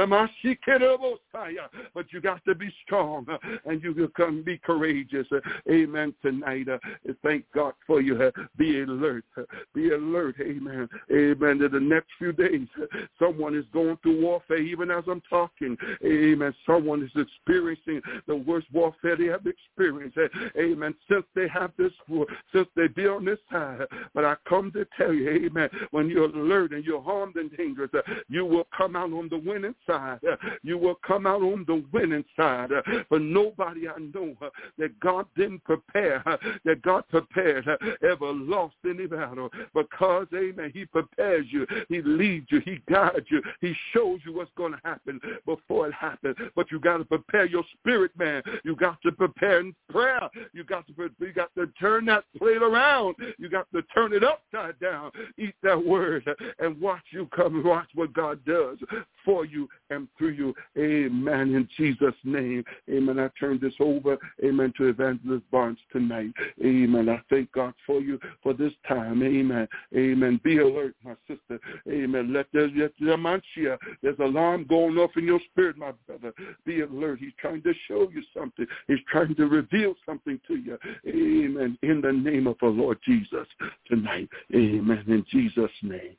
you got to be strong, and you can be courageous. Amen. Tonight, thank God for you. Be alert. Be alert. Amen. Amen. In the next few days, someone is going through warfare, even as I'm talking. Amen. Someone is experiencing the worst warfare they have experienced. Amen. Since they be on this side. But I come to tell you, amen, when you're alert and you're harmed and dangerous, you will come out on the winning side. You will come out on the winning side. But nobody I know that God didn't prepare, that God prepared, ever lost any battle. Because, amen, he prepares you. He leads you. He guides you. He shows you what's going to happen before it happens. But you got to prepare your spirit, man. You got to prepare in prayer. You got to turn that plate around. You got to turn it upside down. Eat that word and watch what God does for you and through you. Amen. In Jesus' name. Amen. I turn this over, amen, to Evangelist Barnes tonight. Amen. I thank God for you for this time. Amen. Amen. Be alert, my sister. Amen. There's alarm going off in your spirit, my brother. Be alert. He's trying to show you something. He's trying to reveal something to you. Amen. In the name of the Lord Jesus tonight. Amen. In Jesus' name.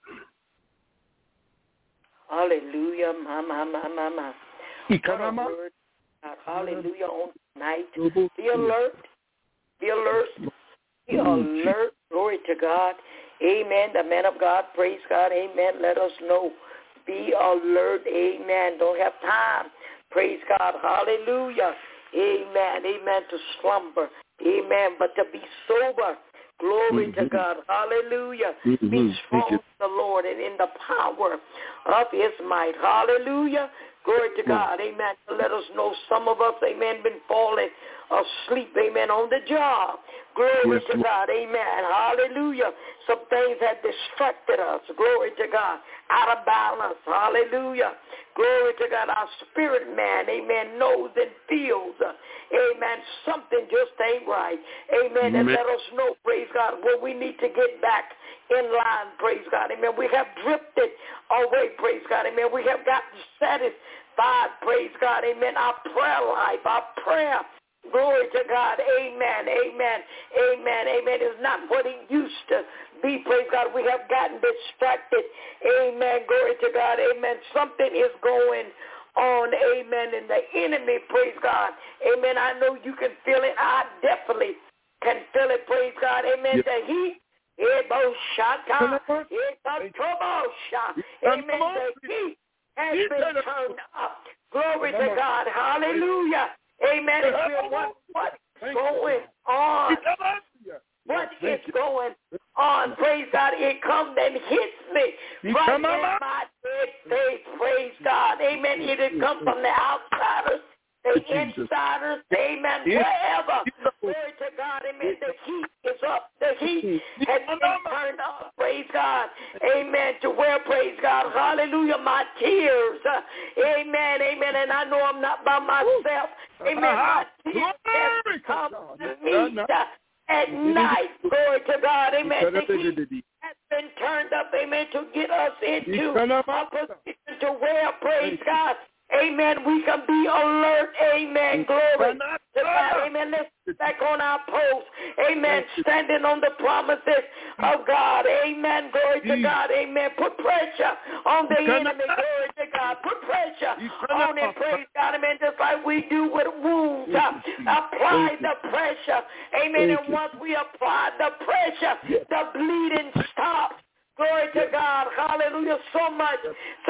Hallelujah. My. Hallelujah on tonight. Be alert. Be alert. Be alert. Glory to God. Amen. The man of God. Praise God. Amen. Let us know. Be alert. Amen. Don't have time. Praise God. Hallelujah. Amen. Amen. To slumber. Amen. But to be sober. Glory to God. Hallelujah. Be strong in the Lord and in the power of his might. Hallelujah. Glory to God. Amen. Let us know some of us, amen, been falling asleep, amen, on the job. Glory to God, amen, hallelujah. Some things have distracted us, glory to God, out of balance, hallelujah. Glory to God, our spirit man, amen, knows and feels, amen, something just ain't right, amen, and let us know, praise God, where we need to get back in line, praise God, amen. We have drifted away, praise God, amen. We have gotten satisfied, praise God, amen, our prayer life, our prayer, glory to God, amen, amen, amen, amen, is not what it used to be, praise God. We have gotten distracted, amen, glory to God, amen. Something is going on, amen, and the enemy, praise God, amen. I know you can feel it. I definitely can feel it, praise God, amen. The heat, amen, the heat has been turned up. Glory to God, hallelujah. Amen. What is going on? What is going on? Praise God. It comes and hits me right in my dead face. Praise God. Amen. It comes from the outsiders, the insiders. Amen. Wherever. Glory to God. Amen. The heat is up. The heat has been turned up. Praise God. Amen. To where, praise God. Hallelujah. My tears. Amen. Amen. And I know I'm not by myself. Amen. My tears have come to me at night. Glory to God. Amen. The heat has been turned up. Amen. To get us into a position to where, praise God. Amen. We can be alert. Amen. Glory to God. Amen. Let's get back on our post. Amen. Standing on the promises of God. Amen. Glory to God. Amen. Put pressure on the enemy. Glory to God. Put pressure on him. Praise God. Amen. Just like we do with wounds. Apply the pressure. Amen. And once we apply the pressure, the bleeding stops. Glory to God. Hallelujah. So much,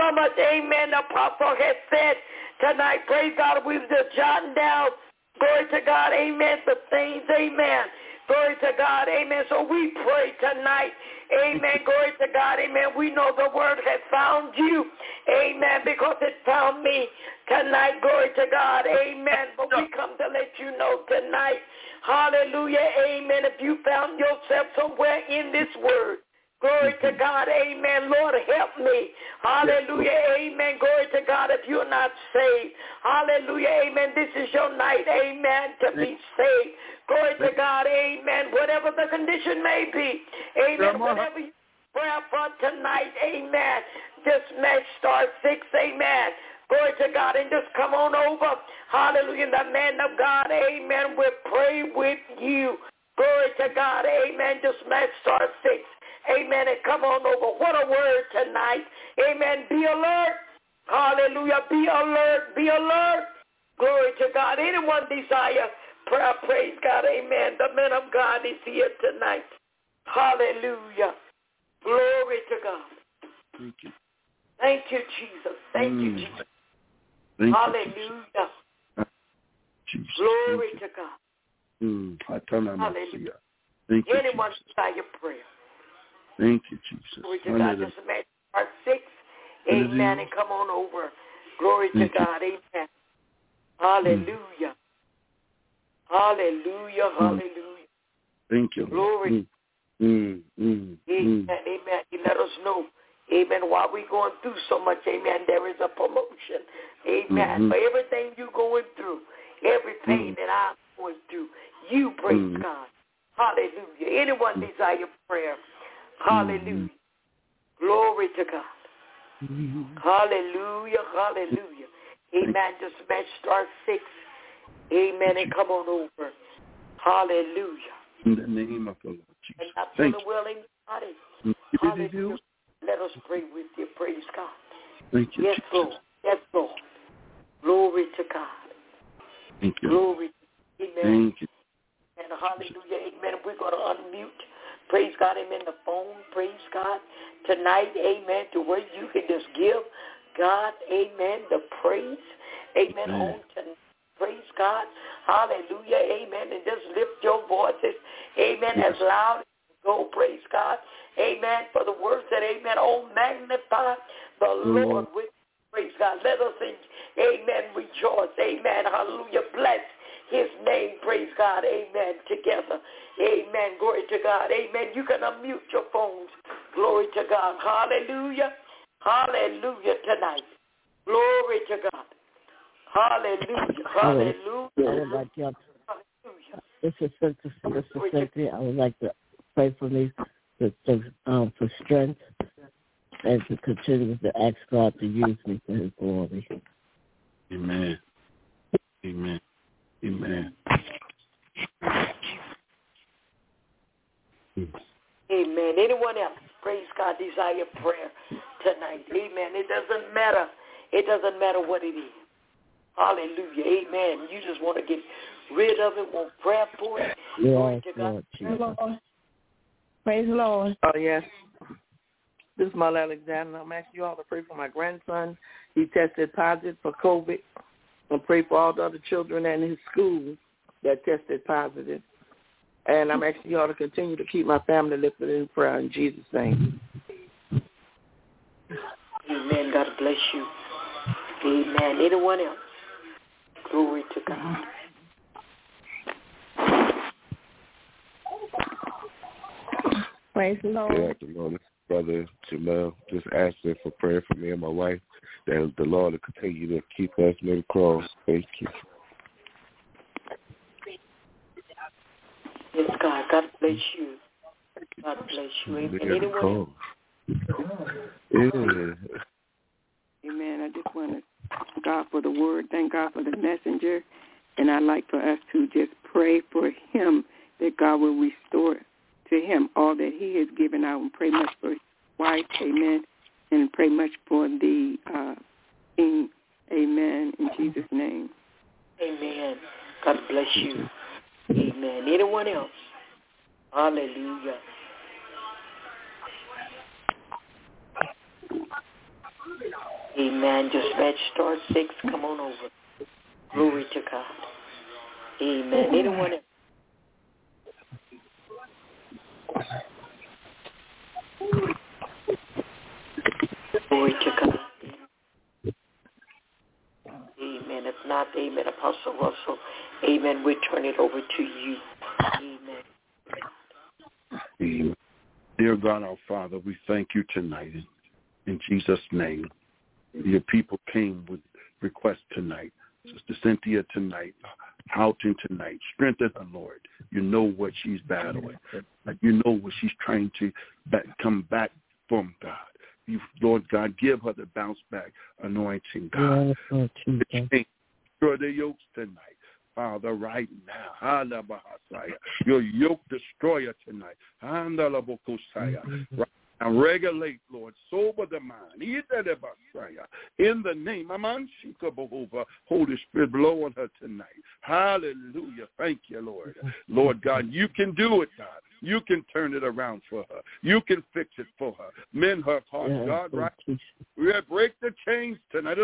amen, the apostle has said tonight. Praise God. We've just jotting down, glory to God, amen, the things, amen. Glory to God, amen. So we pray tonight, amen, glory to God, amen. We know the word has found you, amen, because it found me tonight, glory to God, amen. But we come to let you know tonight, hallelujah, amen, if you found yourself somewhere in this word, glory to God, amen. Lord, help me. Hallelujah, amen. Glory to God, if you're not saved. Hallelujah, amen. This is your night, amen, to be saved. Glory to God, amen. Whatever the condition may be, amen. Whatever you pray for tonight, amen. Just smash *6, amen. Glory to God, and just come on over. Hallelujah, the man of God, amen, will pray with you. Glory to God, amen. Just smash *6. Amen. And come on over. What a word tonight. Amen. Be alert. Hallelujah. Be alert. Be alert. Glory to God. Anyone desire prayer, praise God. Amen. The man of God is here tonight. Hallelujah. Glory to God. Thank you. Thank you, Jesus. Thank you, Jesus. Thank Hallelujah. You, Jesus. Glory to God. Hallelujah. Thank you, anyone Jesus. desire prayer. Thank you, Jesus. Glory to God. Just imagine *6. Amen. And come on over. Glory to God. Amen. Hallelujah. Hallelujah. Hallelujah. Thank you. Glory. Amen. Amen. He let us know. Amen. While we're going through so much, amen, there is a promotion. Amen. For everything you're going through, every pain that I'm going through, you praise God. Hallelujah. Anyone desire prayer? Hallelujah. Glory to God. Hallelujah. Hallelujah. Amen. Just smash *6. Amen. And come on over. Hallelujah. In the name of the Lord Jesus. And not for the willing body. Hallelujah. Let us pray with you. Praise God. Thank you, yes, Jesus. Lord. Yes, Lord. Glory to God. Thank you. Glory. Amen. Thank you. And hallelujah. Amen. We're going to unmute. Praise God. Amen. The phone. Praise God. Tonight. Amen. To where you can just give God. Amen. The praise. Amen. On tonight. Praise God. Hallelujah. Amen. And just lift your voices. Amen. Yes. As loud as you go. Praise God. Amen. For the words that, amen, oh, magnify the Lord with praise God. Let us, amen, rejoice. Amen. Hallelujah. Bless his name, praise God, amen, together. Amen, glory to God, amen. You can unmute your phones, glory to God, hallelujah, hallelujah tonight. Glory to God. Hallelujah, hallelujah. I would like y'all this is Sister Cynthia. I would like to pray for me for strength and to continue to ask God to use me for his glory. Amen. Amen. Amen. Amen. Anyone else, praise God, desire prayer tonight. Amen. It doesn't matter. It doesn't matter what it is. Hallelujah. Amen. You just want to get rid of it, want prayer for it. Yes, Lord Jesus. Praise the Lord. Oh, yes. This is Mother Alexander. I'm asking you all to pray for my grandson. He tested positive for COVID. And pray for all the other children in his school that tested positive. And I'm asking you all to continue to keep my family lifted in prayer in Jesus' name. Amen. God bless you. Amen. Anyone else? Glory to God. Praise the Lord. Yeah, the Lord, Brother Jamel, just asking for prayer for me and my wife, that the Lord will continue to keep us near the cross. Thank you. Yes, God. God bless you. God bless you. Amen. Anyone? Yeah. Amen. I just want to thank God for the word. Thank God for the messenger. And I'd like for us to just pray for him that God will restore to him all that he has given out, and pray much for his wife. Amen. And pray much for the king. Amen. In Jesus' name. Amen. God bless you. Amen. Anyone else? Hallelujah. Amen. Just match star 6. Come on over. Glory to God. Amen. Anyone else? Glory to God. Amen. If not, amen. Apostle Russell, amen. We turn it over to you. Amen. Amen. Dear God, our Father, we thank you tonight in Jesus' name. Your people came with requests tonight. Sister Cynthia tonight, Houghton tonight. Strengthen her, Lord. You know what she's battling. You know what she's trying to come back from, God. You, Lord God, give her the bounce back anointing, God. Destroy the yokes tonight. Father, right now, your yoke destroyer tonight. Right now, regulate, Lord, sober the mind. In the name of Holy Spirit, blow on her tonight. Hallelujah. Thank you, Lord. Lord God, you can do it, God. You can turn it around for her. You can fix it for her. Mend her heart, God, right? We break the chains tonight.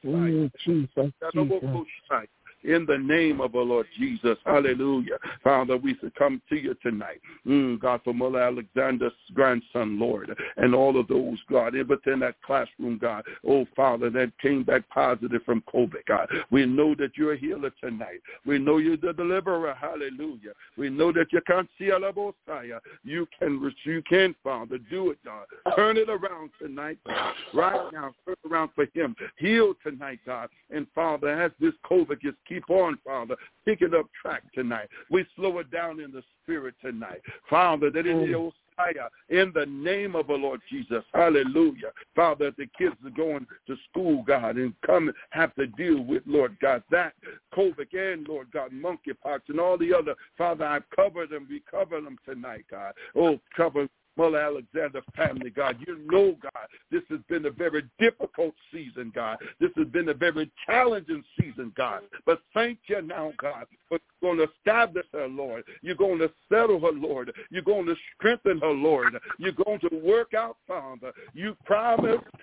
In the name of the Lord Jesus. Hallelujah. Father, we come to you tonight. God, for Mother Alexander's grandson, Lord, and all of those, God, within that classroom, God, oh, Father, that came back positive from COVID, God. We know that you're a healer tonight. We know you're the deliverer. Hallelujah. We know that you can't see a Messiah. You can, Father, do it, God. Turn it around tonight, God. Right now, turn it around for him. Heal tonight, God. And, Father, as this COVID gets keep on, Father, picking up track tonight. We slow it down in the spirit tonight. Father, that in the in the name of the Lord Jesus, hallelujah. Father, the kids are going to school, God, and come have to deal with, Lord God, that COVID and, Lord God, monkeypox and all the other. Father, I cover them. We cover them tonight, God. Oh, cover Mother Alexander family, God. You know, God, this has been a very difficult season, God. This has been a very challenging season, God. But thank you now, God, for going to establish her, Lord. You're going to settle her, Lord. You're going to strengthen her, Lord. You're going to work out, Father. You promised to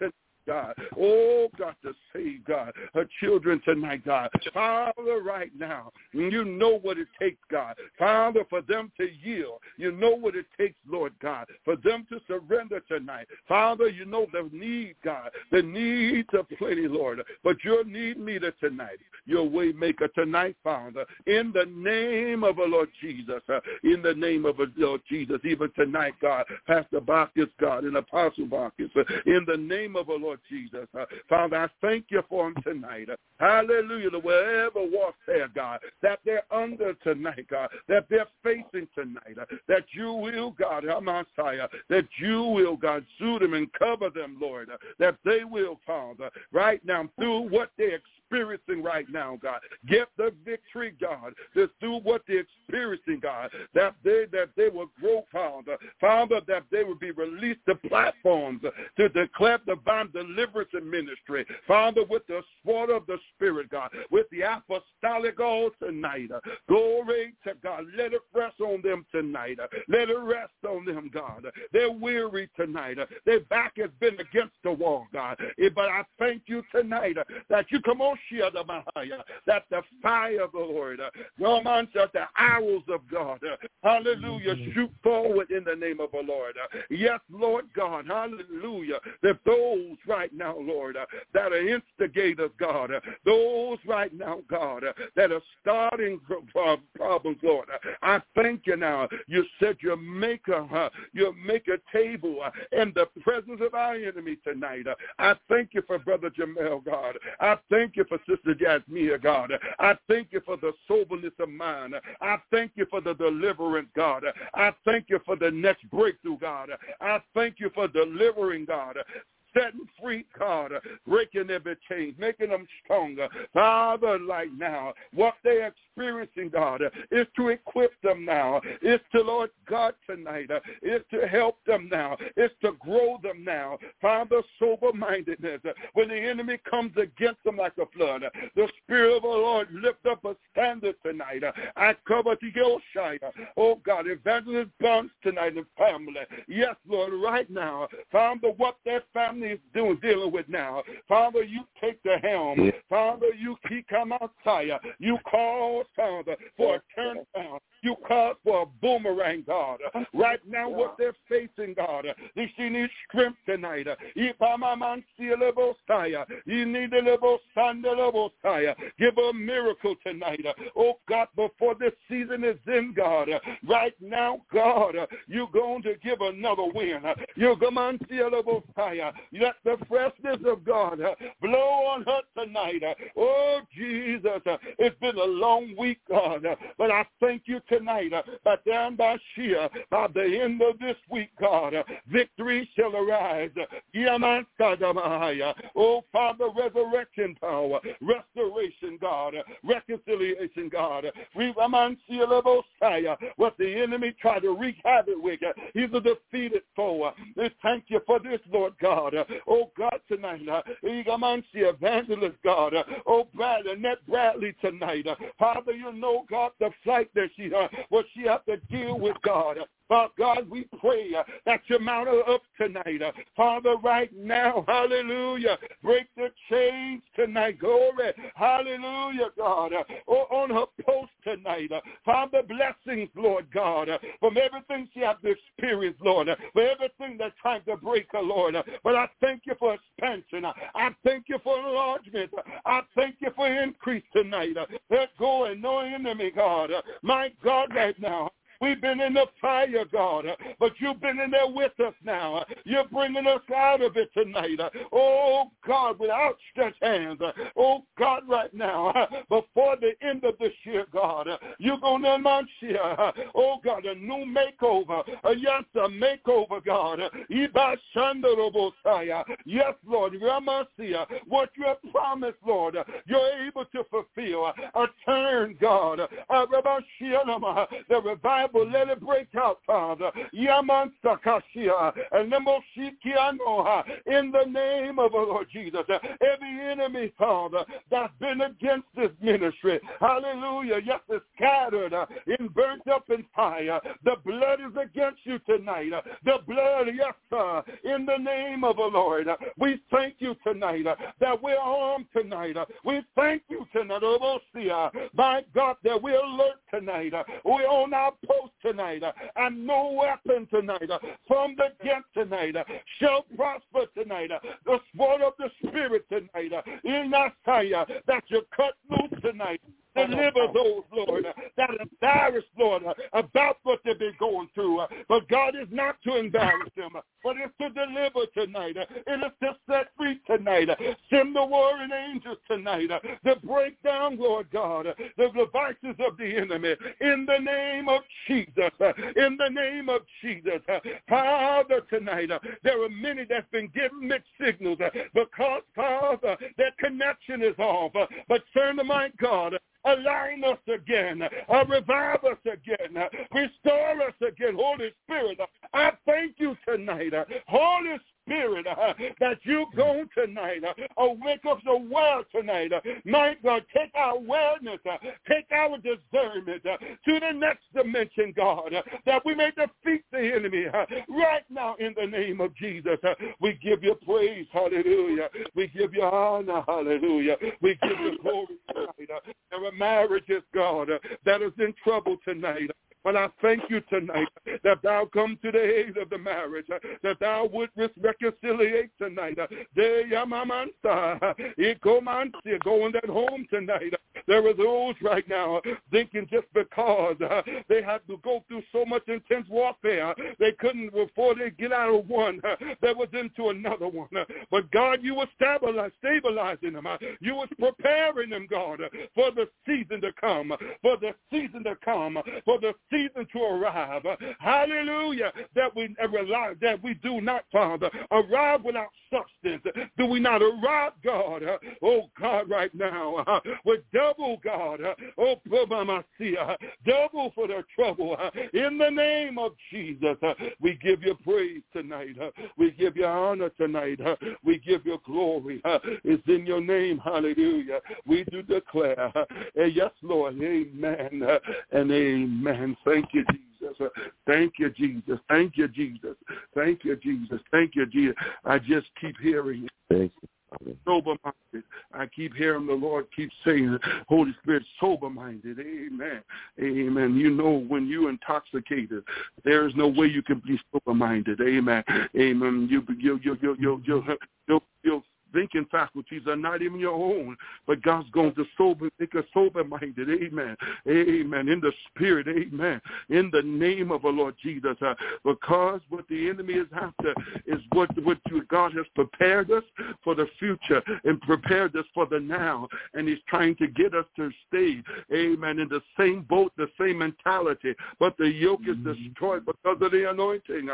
God. Oh, God, to save, God, her children tonight, God. Father, right now, you know what it takes, God. Father, for them to yield. You know what it takes, Lord God, for them to surrender tonight. Father, you know the need, God, the needs of plenty, Lord, but your need meter tonight, your way maker tonight, Father, in the name of the Lord Jesus, in the name of the Lord Jesus, even tonight, God, Pastor Bacchus, God, and Apostle Bacchus, in the name of the Lord Jesus, Father, I thank you for them tonight. Hallelujah, wherever warfare, God, that they're under tonight, God, that they're facing tonight, that you will, God, Messiah, that you will, God, soothe them and cover them, Lord, that they will, Father, right now, through what they're experiencing right now, God. Get the victory, God, that's through what they're experiencing, God, that they will grow, Father, that they will be released to platforms to declare divine deliverance and ministry, Father, with the sword of the Spirit, God, with the apostolic oil tonight. Glory to God. Let it rest on them tonight. Let it rest on them, God. They're weary tonight. Their back has been against the wall, God. But I thank you tonight that you come on, that the fire of the Lord, the arrows of God, hallelujah, shoot forward in the name of the Lord. Yes, Lord God, hallelujah, that those right now, Lord, that are instigators, God, those right now, God, that are starting problems, Lord, I thank you now. You said you'll make a table in the presence of our enemy tonight. I thank you for Brother Jamel, God. I thank you for Sister Jasmine, God. I thank you for the soberness of mind. I thank you for the deliverance, God. I thank you for the next breakthrough, God. I thank you for delivering, God, setting free, God, breaking every chain, making them stronger. Father, like now, what they're experiencing, God, is to equip them now. It's to, Lord God, tonight. It's to help them now. It's to grow them now. Father, sober-mindedness. When the enemy comes against them like a flood, the Spirit of the Lord lift up a standard tonight. I cover the Yoshaya. Oh, God, Evangelist Barnes tonight and family. Yes, Lord, right now. Father, what their family is dealing with now. Father, you take the helm. Father, you come outside. You call, Father, for a turnaround. You call for a boomerang, God. Right now, what they're facing, God, they need strength tonight. You need a little Sunday. Give a miracle tonight. Oh, God, before this season is in, God. Right now, God, you're going to give another win. You're going to see a little fire. Let the freshness of God blow on her tonight. Oh, Jesus, it's been a long week, God, but I thank you tonight, by the end of this week, God, victory shall arise. Oh, Father, resurrection power, restoration, God, reconciliation, God. What the enemy tried to wreak havoc with, he's a defeated foe. We thank you for this, Lord God. Oh, God, tonight, evangelist, God. Oh, Annette Bradley tonight. Father, you know, God, the flight that what she has to deal with, God. But God, we pray that you mount her up tonight. Father, right now, hallelujah, break the chains tonight, glory, hallelujah, God, on her post tonight. Father, blessings, Lord God, from everything she has to experience, Lord, for everything that's trying to break her, Lord. But I thank you for expansion. I thank you for enlargement. I thank you for increase tonight. Let go and no enemy, God. My God, right now. We've been in the fire, God, but you've been in there with us now. You're bringing us out of it tonight. Oh, God, with outstretched hands. Oh, God, right now, before the end of this year, God, you're going to announce here, oh, God, a new makeover. Yes, a makeover, God. Yes, Lord, what you have promised, Lord, you're able to fulfill. A turn, God. The revival revival, let it break out, Father. Yaman Sakashia, and Nemoshikianoha, in the name of the Lord Jesus. Every enemy, Father, that's been against this ministry, hallelujah, yes, it's scattered and burnt up in fire. The blood is against you tonight. The blood, yes, sir, in the name of the Lord. We thank you tonight that we're armed tonight. We thank you tonight, my God, that we're alert tonight. We're on our post tonight, and no weapon tonight from the gate tonight shall prosper tonight. The sword of the Spirit tonight, in that fire that you cut loose tonight. Deliver those, Lord, that are embarrassed, Lord, about what they've been going through. But God is not to embarrass them, but it's to deliver tonight. It is to set free tonight. Send the warring angels tonight to break down, Lord God, the devices of the enemy. In the name of Jesus, in the name of Jesus. Father, tonight, there are many that's been given mixed signals because, Father, their connection is off. But turn to my God, align us again, revive us again, restore us again. Holy Spirit, I thank you tonight. Holy Spirit, that you go tonight, wake us aware tonight. My God, take our awareness, take our discernment to the next dimension, God, that we may defeat the enemy right now in the name of Jesus. We give you praise, hallelujah. We give you honor, hallelujah. We give you glory tonight. There are marriages, God, that is in trouble tonight. But I thank you tonight that thou come to the aid of the marriage, that thou would reconciliate tonight. Go in that home tonight. There are those right now thinking just because they had to go through so much intense warfare, they couldn't, before they get out of one, they was into another one. But God, you were stabilizing them. You was preparing them, God, for the season to come, for the season to come, for the season to arrive. Hallelujah. That we do not, Father, arrive without substance. Do we not arrive, God? Oh, God, right now, with double, God. Oh, double for their trouble. In the name of Jesus, we give you praise tonight. We give you honor tonight. We give you glory. It's in your name. Hallelujah. We do declare. Yes, Lord. Amen and amen. Thank you, Jesus. Thank you, Jesus. Thank you, Jesus. Thank you, Jesus. Thank you, Jesus. I just keep hearing it. Sober-minded. I keep hearing the Lord keep saying, Holy Spirit, sober-minded. Amen. Amen. You know, when you're intoxicated, there is no way you can be sober-minded. Amen. Amen. Your thinking faculties are not even your own, but God's going to make us sober-minded. Amen. Amen. In the Spirit. Amen. In the name of the Lord Jesus. Because what the enemy is after is what God has prepared us for the future and prepared us for the now. And he's trying to get us to stay, amen, in the same boat, the same mentality. But the yoke is destroyed because of the anointing.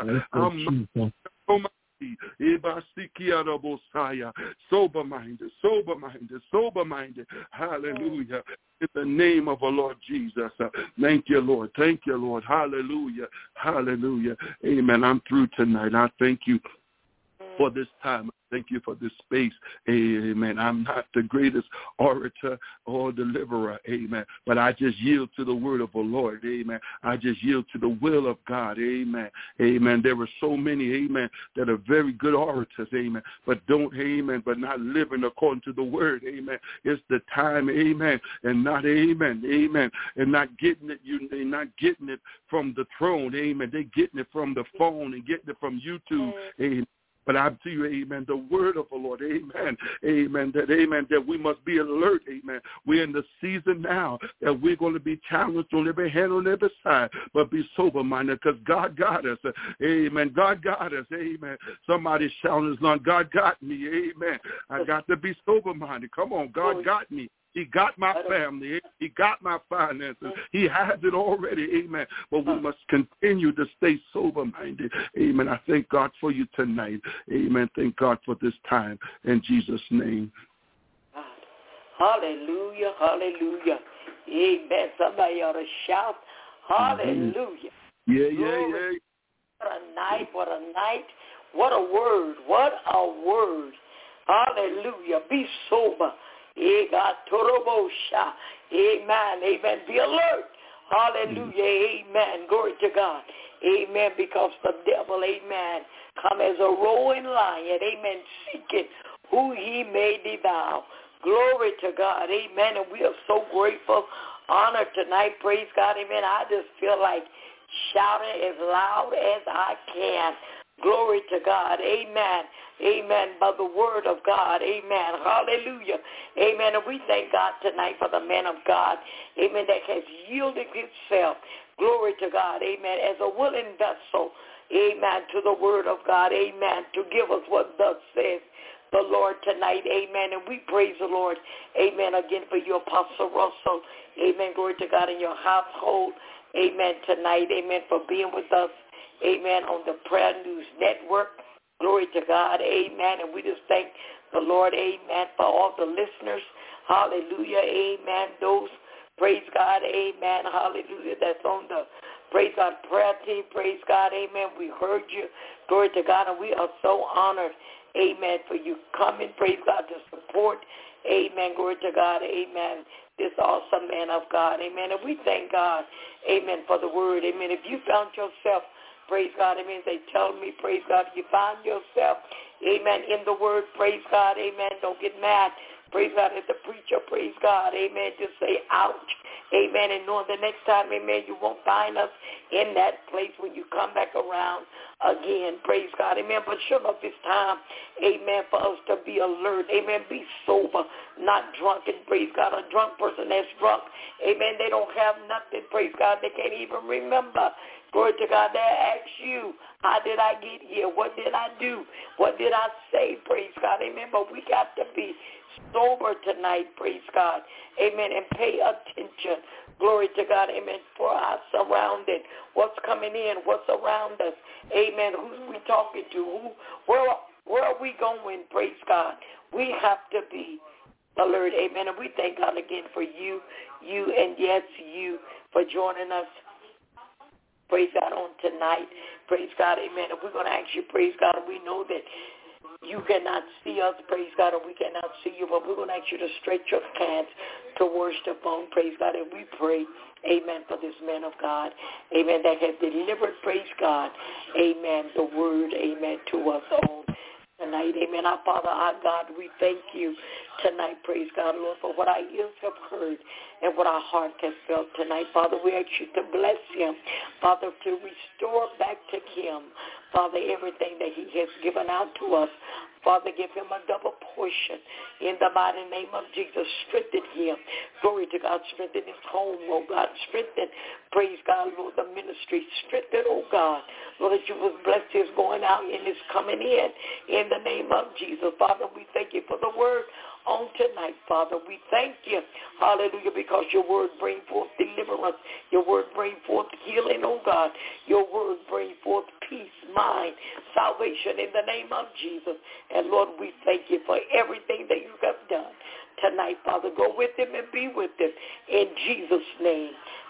Sober-minded, sober-minded, sober-minded. Hallelujah. In the name of the Lord Jesus. Thank you, Lord. Thank you, Lord. Hallelujah. Hallelujah. Amen. I'm through tonight. I thank you for this time. Thank you for this space. Amen. I'm not the greatest orator or deliverer. Amen. But I just yield to the word of the Lord. Amen. I just yield to the will of God. Amen. Amen. There are so many, amen, that are very good orators. Amen. But don't, amen, but not living according to the word. Amen. It's the time, amen, and not, amen, amen, and not getting it. They're not getting it from the throne. Amen. They're getting it from the phone and getting it from YouTube. Amen. But I tell you, amen, the word of the Lord, amen, that we must be alert, amen. We're in the season now that we're going to be challenged on every hand, on every side, but be sober-minded because God got us, amen. God got us, amen. Somebody shouting his line, God got me, amen. I got to be sober-minded. Come on, God got me. He got my family. He got my finances. He has it already. Amen. But we must continue to stay sober-minded. Amen. I thank God for you tonight. Amen. Thank God for this time. In Jesus' name. Hallelujah. Hallelujah. Amen. Somebody ought to shout Hallelujah. Yeah. What a night, what a night. What a word, what a word. Hallelujah. Be sober. Amen. Be alert. Hallelujah. Amen. Glory to God. Amen. Because the devil, amen, come as a roaring lion. Amen. Seeking who he may devour. Glory to God. Amen. And we are so grateful. Honored tonight. Praise God. Amen. I just feel like shouting as loud as I can. Glory to God. Amen. Amen. By the word of God. Amen. Hallelujah. Amen. And we thank God tonight for the man of God. Amen. That has yielded himself. Glory to God. Amen. As a willing vessel. Amen. To the word of God. Amen. To give us what thus says the Lord tonight. Amen. And we praise the Lord. Amen. Again for you, Apostle Russell. Amen. Glory to God in your household. Amen. Tonight. Amen. For being with us. Amen. On the Prayer News Network. Glory to God. Amen. And we just thank the Lord. Amen. For all the listeners. Hallelujah. Amen. Those, praise God. Amen. Hallelujah. That's on the Praise God prayer team. Praise God. Amen. We heard you. Glory to God. And we are so honored. Amen. For you coming. Praise God to support. Amen. Glory to God. Amen. This awesome man of God. Amen. And we thank God. Amen. For the word. Amen. If you found yourself, praise God, amen, they tell me, praise God, if you find yourself, amen, in the word, praise God, amen, don't get mad. Praise God, as the preacher, praise God, amen, just say ouch, amen, and knowing the next time, amen, you won't find us in that place when you come back around again, praise God, amen, but sure enough, it's time, amen, for us to be alert, amen, be sober, not drunken, praise God, a drunk person that's drunk, amen, they don't have nothing, praise God, they can't even remember. Glory to God. They ask you, how did I get here? What did I do? What did I say? Praise God. Amen. But we got to be sober tonight. Praise God. Amen. And pay attention. Glory to God. Amen. For our surrounding. What's coming in? What's around us? Amen. Who's we talking to? Where are we going? Praise God. We have to be alert. Amen. And we thank God again for you, and yes, you for joining us. Praise God on tonight. Praise God, amen. And we're going to ask you, praise God, and we know that you cannot see us, praise God, and we cannot see you, but we're going to ask you to stretch your hands to worship on, praise God, and we pray, amen, for this man of God, amen, that has delivered, praise God, amen, the word, amen, to us on tonight, amen. Our Father, our God, we thank you tonight, praise God, Lord, for what our ears have heard and what our heart has felt tonight. Father, we ask you to bless him, Father, to restore back to him, Father, everything that he has given out to us. Father, give him a double portion in the mighty name of Jesus. Strengthen him. Glory to God. Strengthen his home, oh God. Strengthen, praise God, Lord, the ministry. Strengthen, oh God, Lord, that you will bless his going out and his coming in the name of Jesus. Father, we thank you for the word on tonight, Father. We thank you, hallelujah, because your word bring forth deliverance. Your word bring forth healing, oh God. Your word bring forth peace, mind, salvation in the name of Jesus. And Lord, we thank you for everything that you have done tonight, Father. Go with him and be with him in Jesus' name.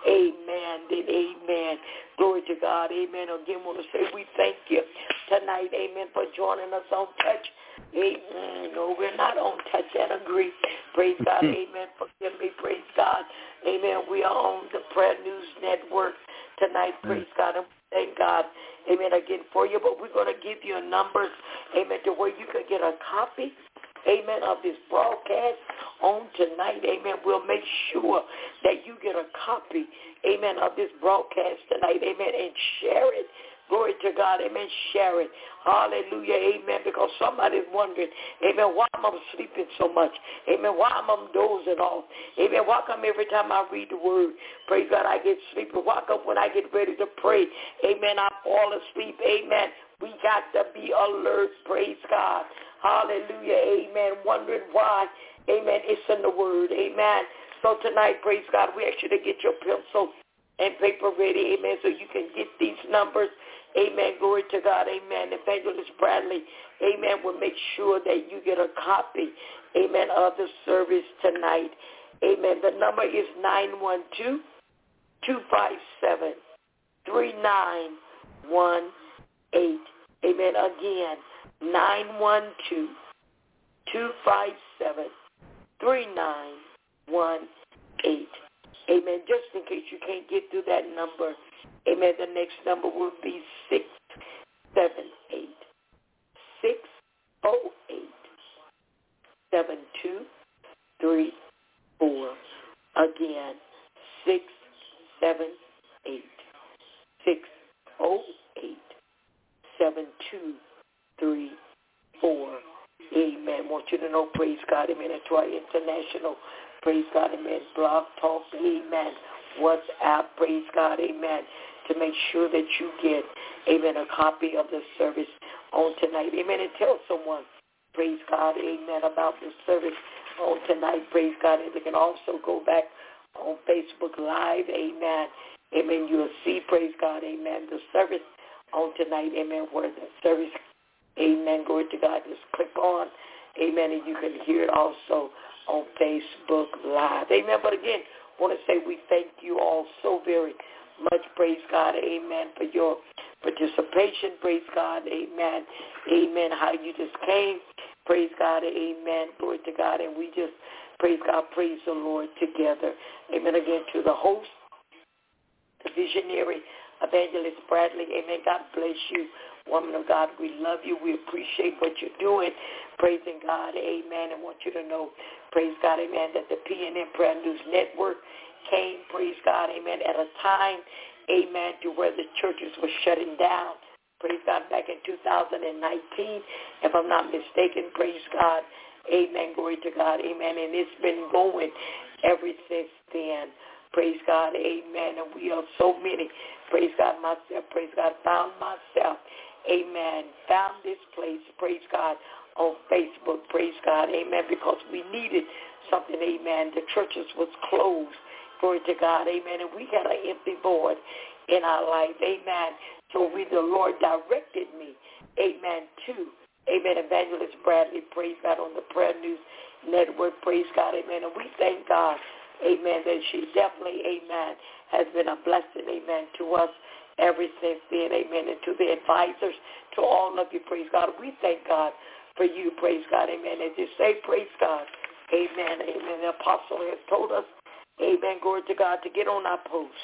Amen and amen. Glory to God. Amen. Again, I want to say we thank you tonight, amen, for joining us on Touch. Amen. No, we're not on Touch and Agree. Praise God. Amen. Forgive me. Praise God. Amen. We are on the Prayer News Network tonight. Praise God. And thank God. Amen. Again for you. But we're going to give you numbers. Amen. To where you can get a copy. Amen. Of this broadcast on tonight. Amen. We'll make sure that you get a copy. Amen. Of this broadcast tonight. Amen. And share it. Glory to God, amen, share it. Hallelujah, amen, because somebody's wondering, amen, why am I sleeping so much? Amen, why am I dozing off? Amen, why come every time I read the word, praise God, I get sleepy? Why come when I get ready to pray, amen, I fall asleep? Amen, we got to be alert, praise God. Hallelujah, amen, wondering why, amen, it's in the word, amen. So tonight, praise God, we ask you to get your pencil and paper ready, amen, so you can get these numbers. Amen. Glory to God. Amen. Evangelist Bradley, amen, will make sure that you get a copy, amen, of the service tonight. Amen. The number is 912-257-3918. Amen. Again, 912-257-3918. Amen. Just in case you can't get through that number, amen, the next number will be 678-608-7234. Again, 678-608-7234. Amen. Want you to know, praise God, amen, and to our international, praise God, amen, Blog Talk, amen, WhatsApp, praise God, amen, to make sure that you get, amen, a copy of the service on tonight. Amen. And tell someone, praise God, amen, about the service on tonight, praise God. And they can also go back on Facebook Live, amen. Amen. You'll see, praise God, amen, the service on tonight, amen, where the service, amen, glory to God, just click on, amen, and you can hear it also on Facebook Live. Amen. But again, I want to say we thank you all so very much, praise God, amen, for your participation, praise God, amen, amen, how you just came, praise God, amen, glory to God, and we just, praise God, praise the Lord together. Amen. Again, to the host, the visionary, Evangelist Bradley, amen, God bless you, woman of God, we love you, we appreciate what you're doing, praising God, amen, and want you to know, praise God, amen, that the PNM Prayer News Network came, praise God, amen, at a time, amen, to where the churches were shutting down, praise God, back in 2019, if I'm not mistaken, praise God, amen, glory to God, amen, and it's been going ever since then, praise God, amen, and we are so many, praise God, myself, praise God, found myself, amen, found this place, praise God, on Facebook, praise God, amen, because we needed something, amen, the churches was closed, glory to God, amen, and we had an empty void in our life, amen, so the Lord directed me, amen, to, amen, Evangelist Bradley, praise God, on the Prayer News Network, praise God, amen, and we thank God, amen, that she definitely, amen, has been a blessing, amen, to us ever since then, amen, and to the advisors, to all of you, praise God, we thank God for you, praise God, amen, and just say, praise God, amen, amen, the apostle has told us, amen, glory to God, to get on our post,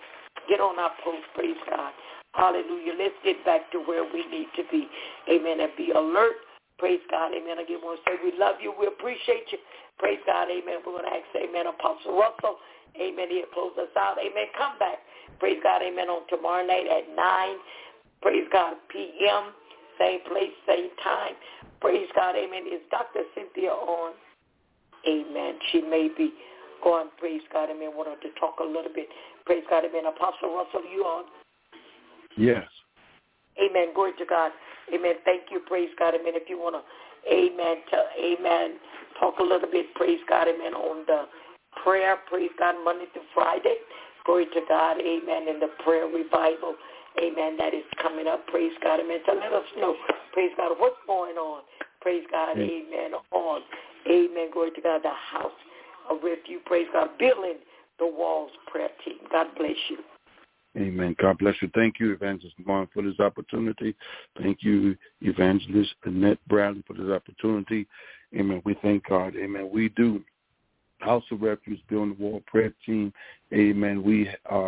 praise God, hallelujah, let's get back to where we need to be, amen, and be alert, praise God, amen, again, we want to say we love you, we appreciate you, praise God, amen, we're going to ask, amen, Apostle Russell, amen, he'll close us out, amen, come back, praise God, amen, on tomorrow night at 9, praise God, p.m., same place, same time, praise God, amen, is Dr. Cynthia on? Amen, she may be going, praise God, amen, wanted to talk a little bit, praise God, amen, Apostle Russell, you on? Yes. Amen, glory to God, amen, thank you, praise God, amen, if you want to, amen, talk a little bit, praise God, amen, on the prayer, praise God, Monday through Friday, glory to God, amen, and the prayer revival, amen, that is coming up, praise God, amen, so let us know, praise God, what's going on, praise God, amen, on, amen, glory to God, the house of refuge, praise God, building the walls prayer team. God bless you. Amen. God bless you. Thank you, Evangelist Vaughn, for this opportunity. Thank you, Evangelist Annette Bradley, for this opportunity. Amen. We thank God. Amen. We do House of Refuge, Building the Wall prayer team. Amen. We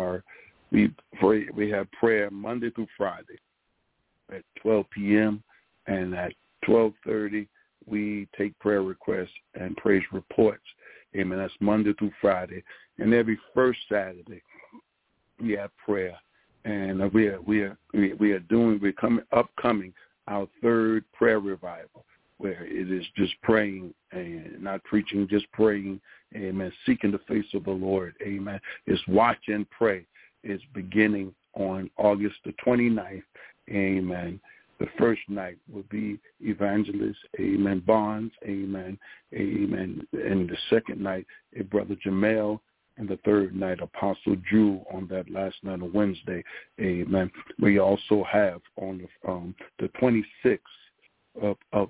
have prayer Monday through Friday at 12 p.m. and at 12:30 we take prayer requests and praise reports. Amen. That's Monday through Friday, and every first Saturday we have prayer, and we're upcoming our third prayer revival, where it is just praying and not preaching, just praying, amen, seeking the face of the Lord, amen. It's watch and pray. It's beginning on August the 29th, amen. The first night will be Evangelist, amen, Bonds, amen, amen. And the second night, Brother Jamel, and the third night, Apostle Drew on that last night of Wednesday, amen. We also have on the 26th of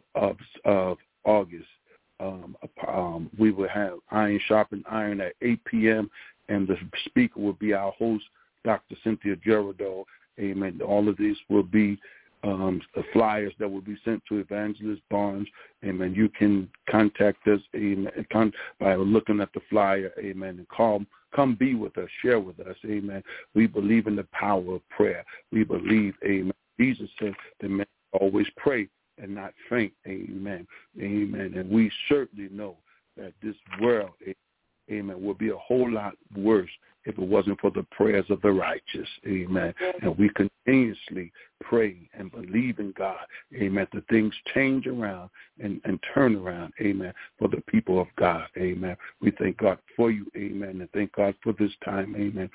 August, we will have Iron Sharpen Iron at 8 p.m., and the speaker will be our host, Dr. Cynthia Gerardo. Amen. All of these will be the flyers that will be sent to Evangelist Barnes. Amen. You can contact us, amen, by looking at the flyer, amen, and come be with us, share with us, amen. We believe in the power of prayer. We believe, amen. Jesus said that men always pray and not faint, amen, amen. And we certainly know that this world, amen, will be a whole lot worse if it wasn't for the prayers of the righteous, amen. And we continuously pray and believe in God, amen, that things change around and turn around, amen, for the people of God, amen. We thank God for you, amen, and thank God for this time, amen.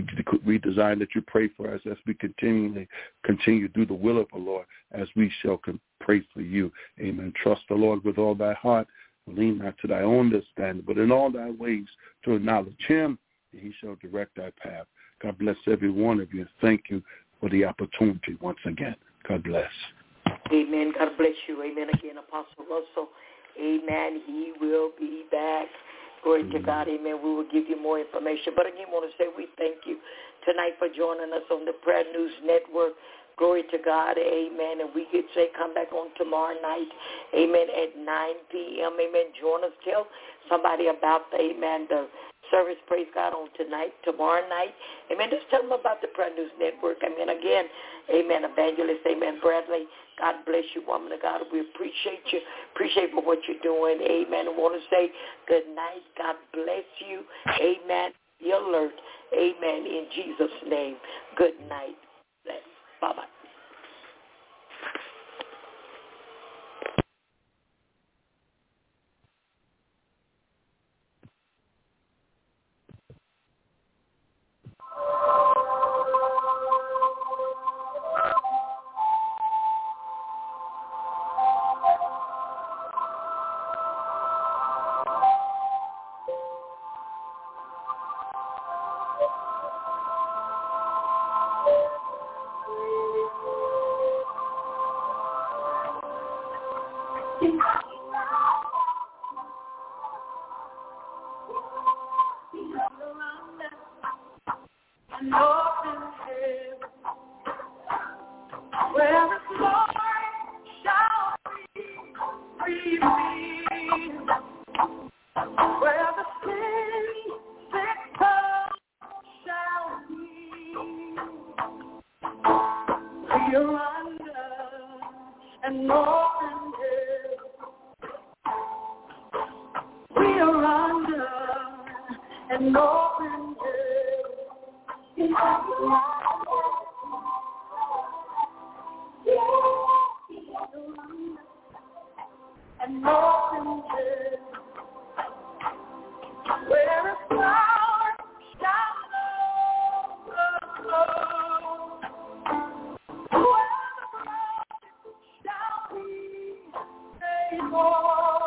We desire that you pray for us as we continue to do the will of the Lord, as we shall pray for you, amen. Trust the Lord with all thy heart, lean not to thy own understanding, but in all thy ways to acknowledge him, and he shall direct thy path. God bless every one of you. Thank you for the opportunity once again. God bless. Amen. God bless you. Amen. Again, Apostle Russell. Amen. He will be back. Glory to God. Amen. We will give you more information. But again, I want to say we thank you tonight for joining us on the Prayer News Network. Glory to God. Amen. And we could say come back on tomorrow night. Amen. At 9 p.m. Amen. Join us. Tell somebody about the, amen, the service, praise God, on tomorrow night. Amen. Just tell them about the Prayer News Network. Amen. Again, amen, Evangelist, amen, Bradley. God bless you, woman of God. We appreciate you. Appreciate for what you're doing. Amen. I want to say good night. God bless you. Amen. Be alert. Amen. In Jesus' name. Good night. Bye-bye.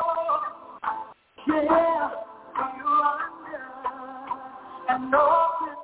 Yeah, you're under and open.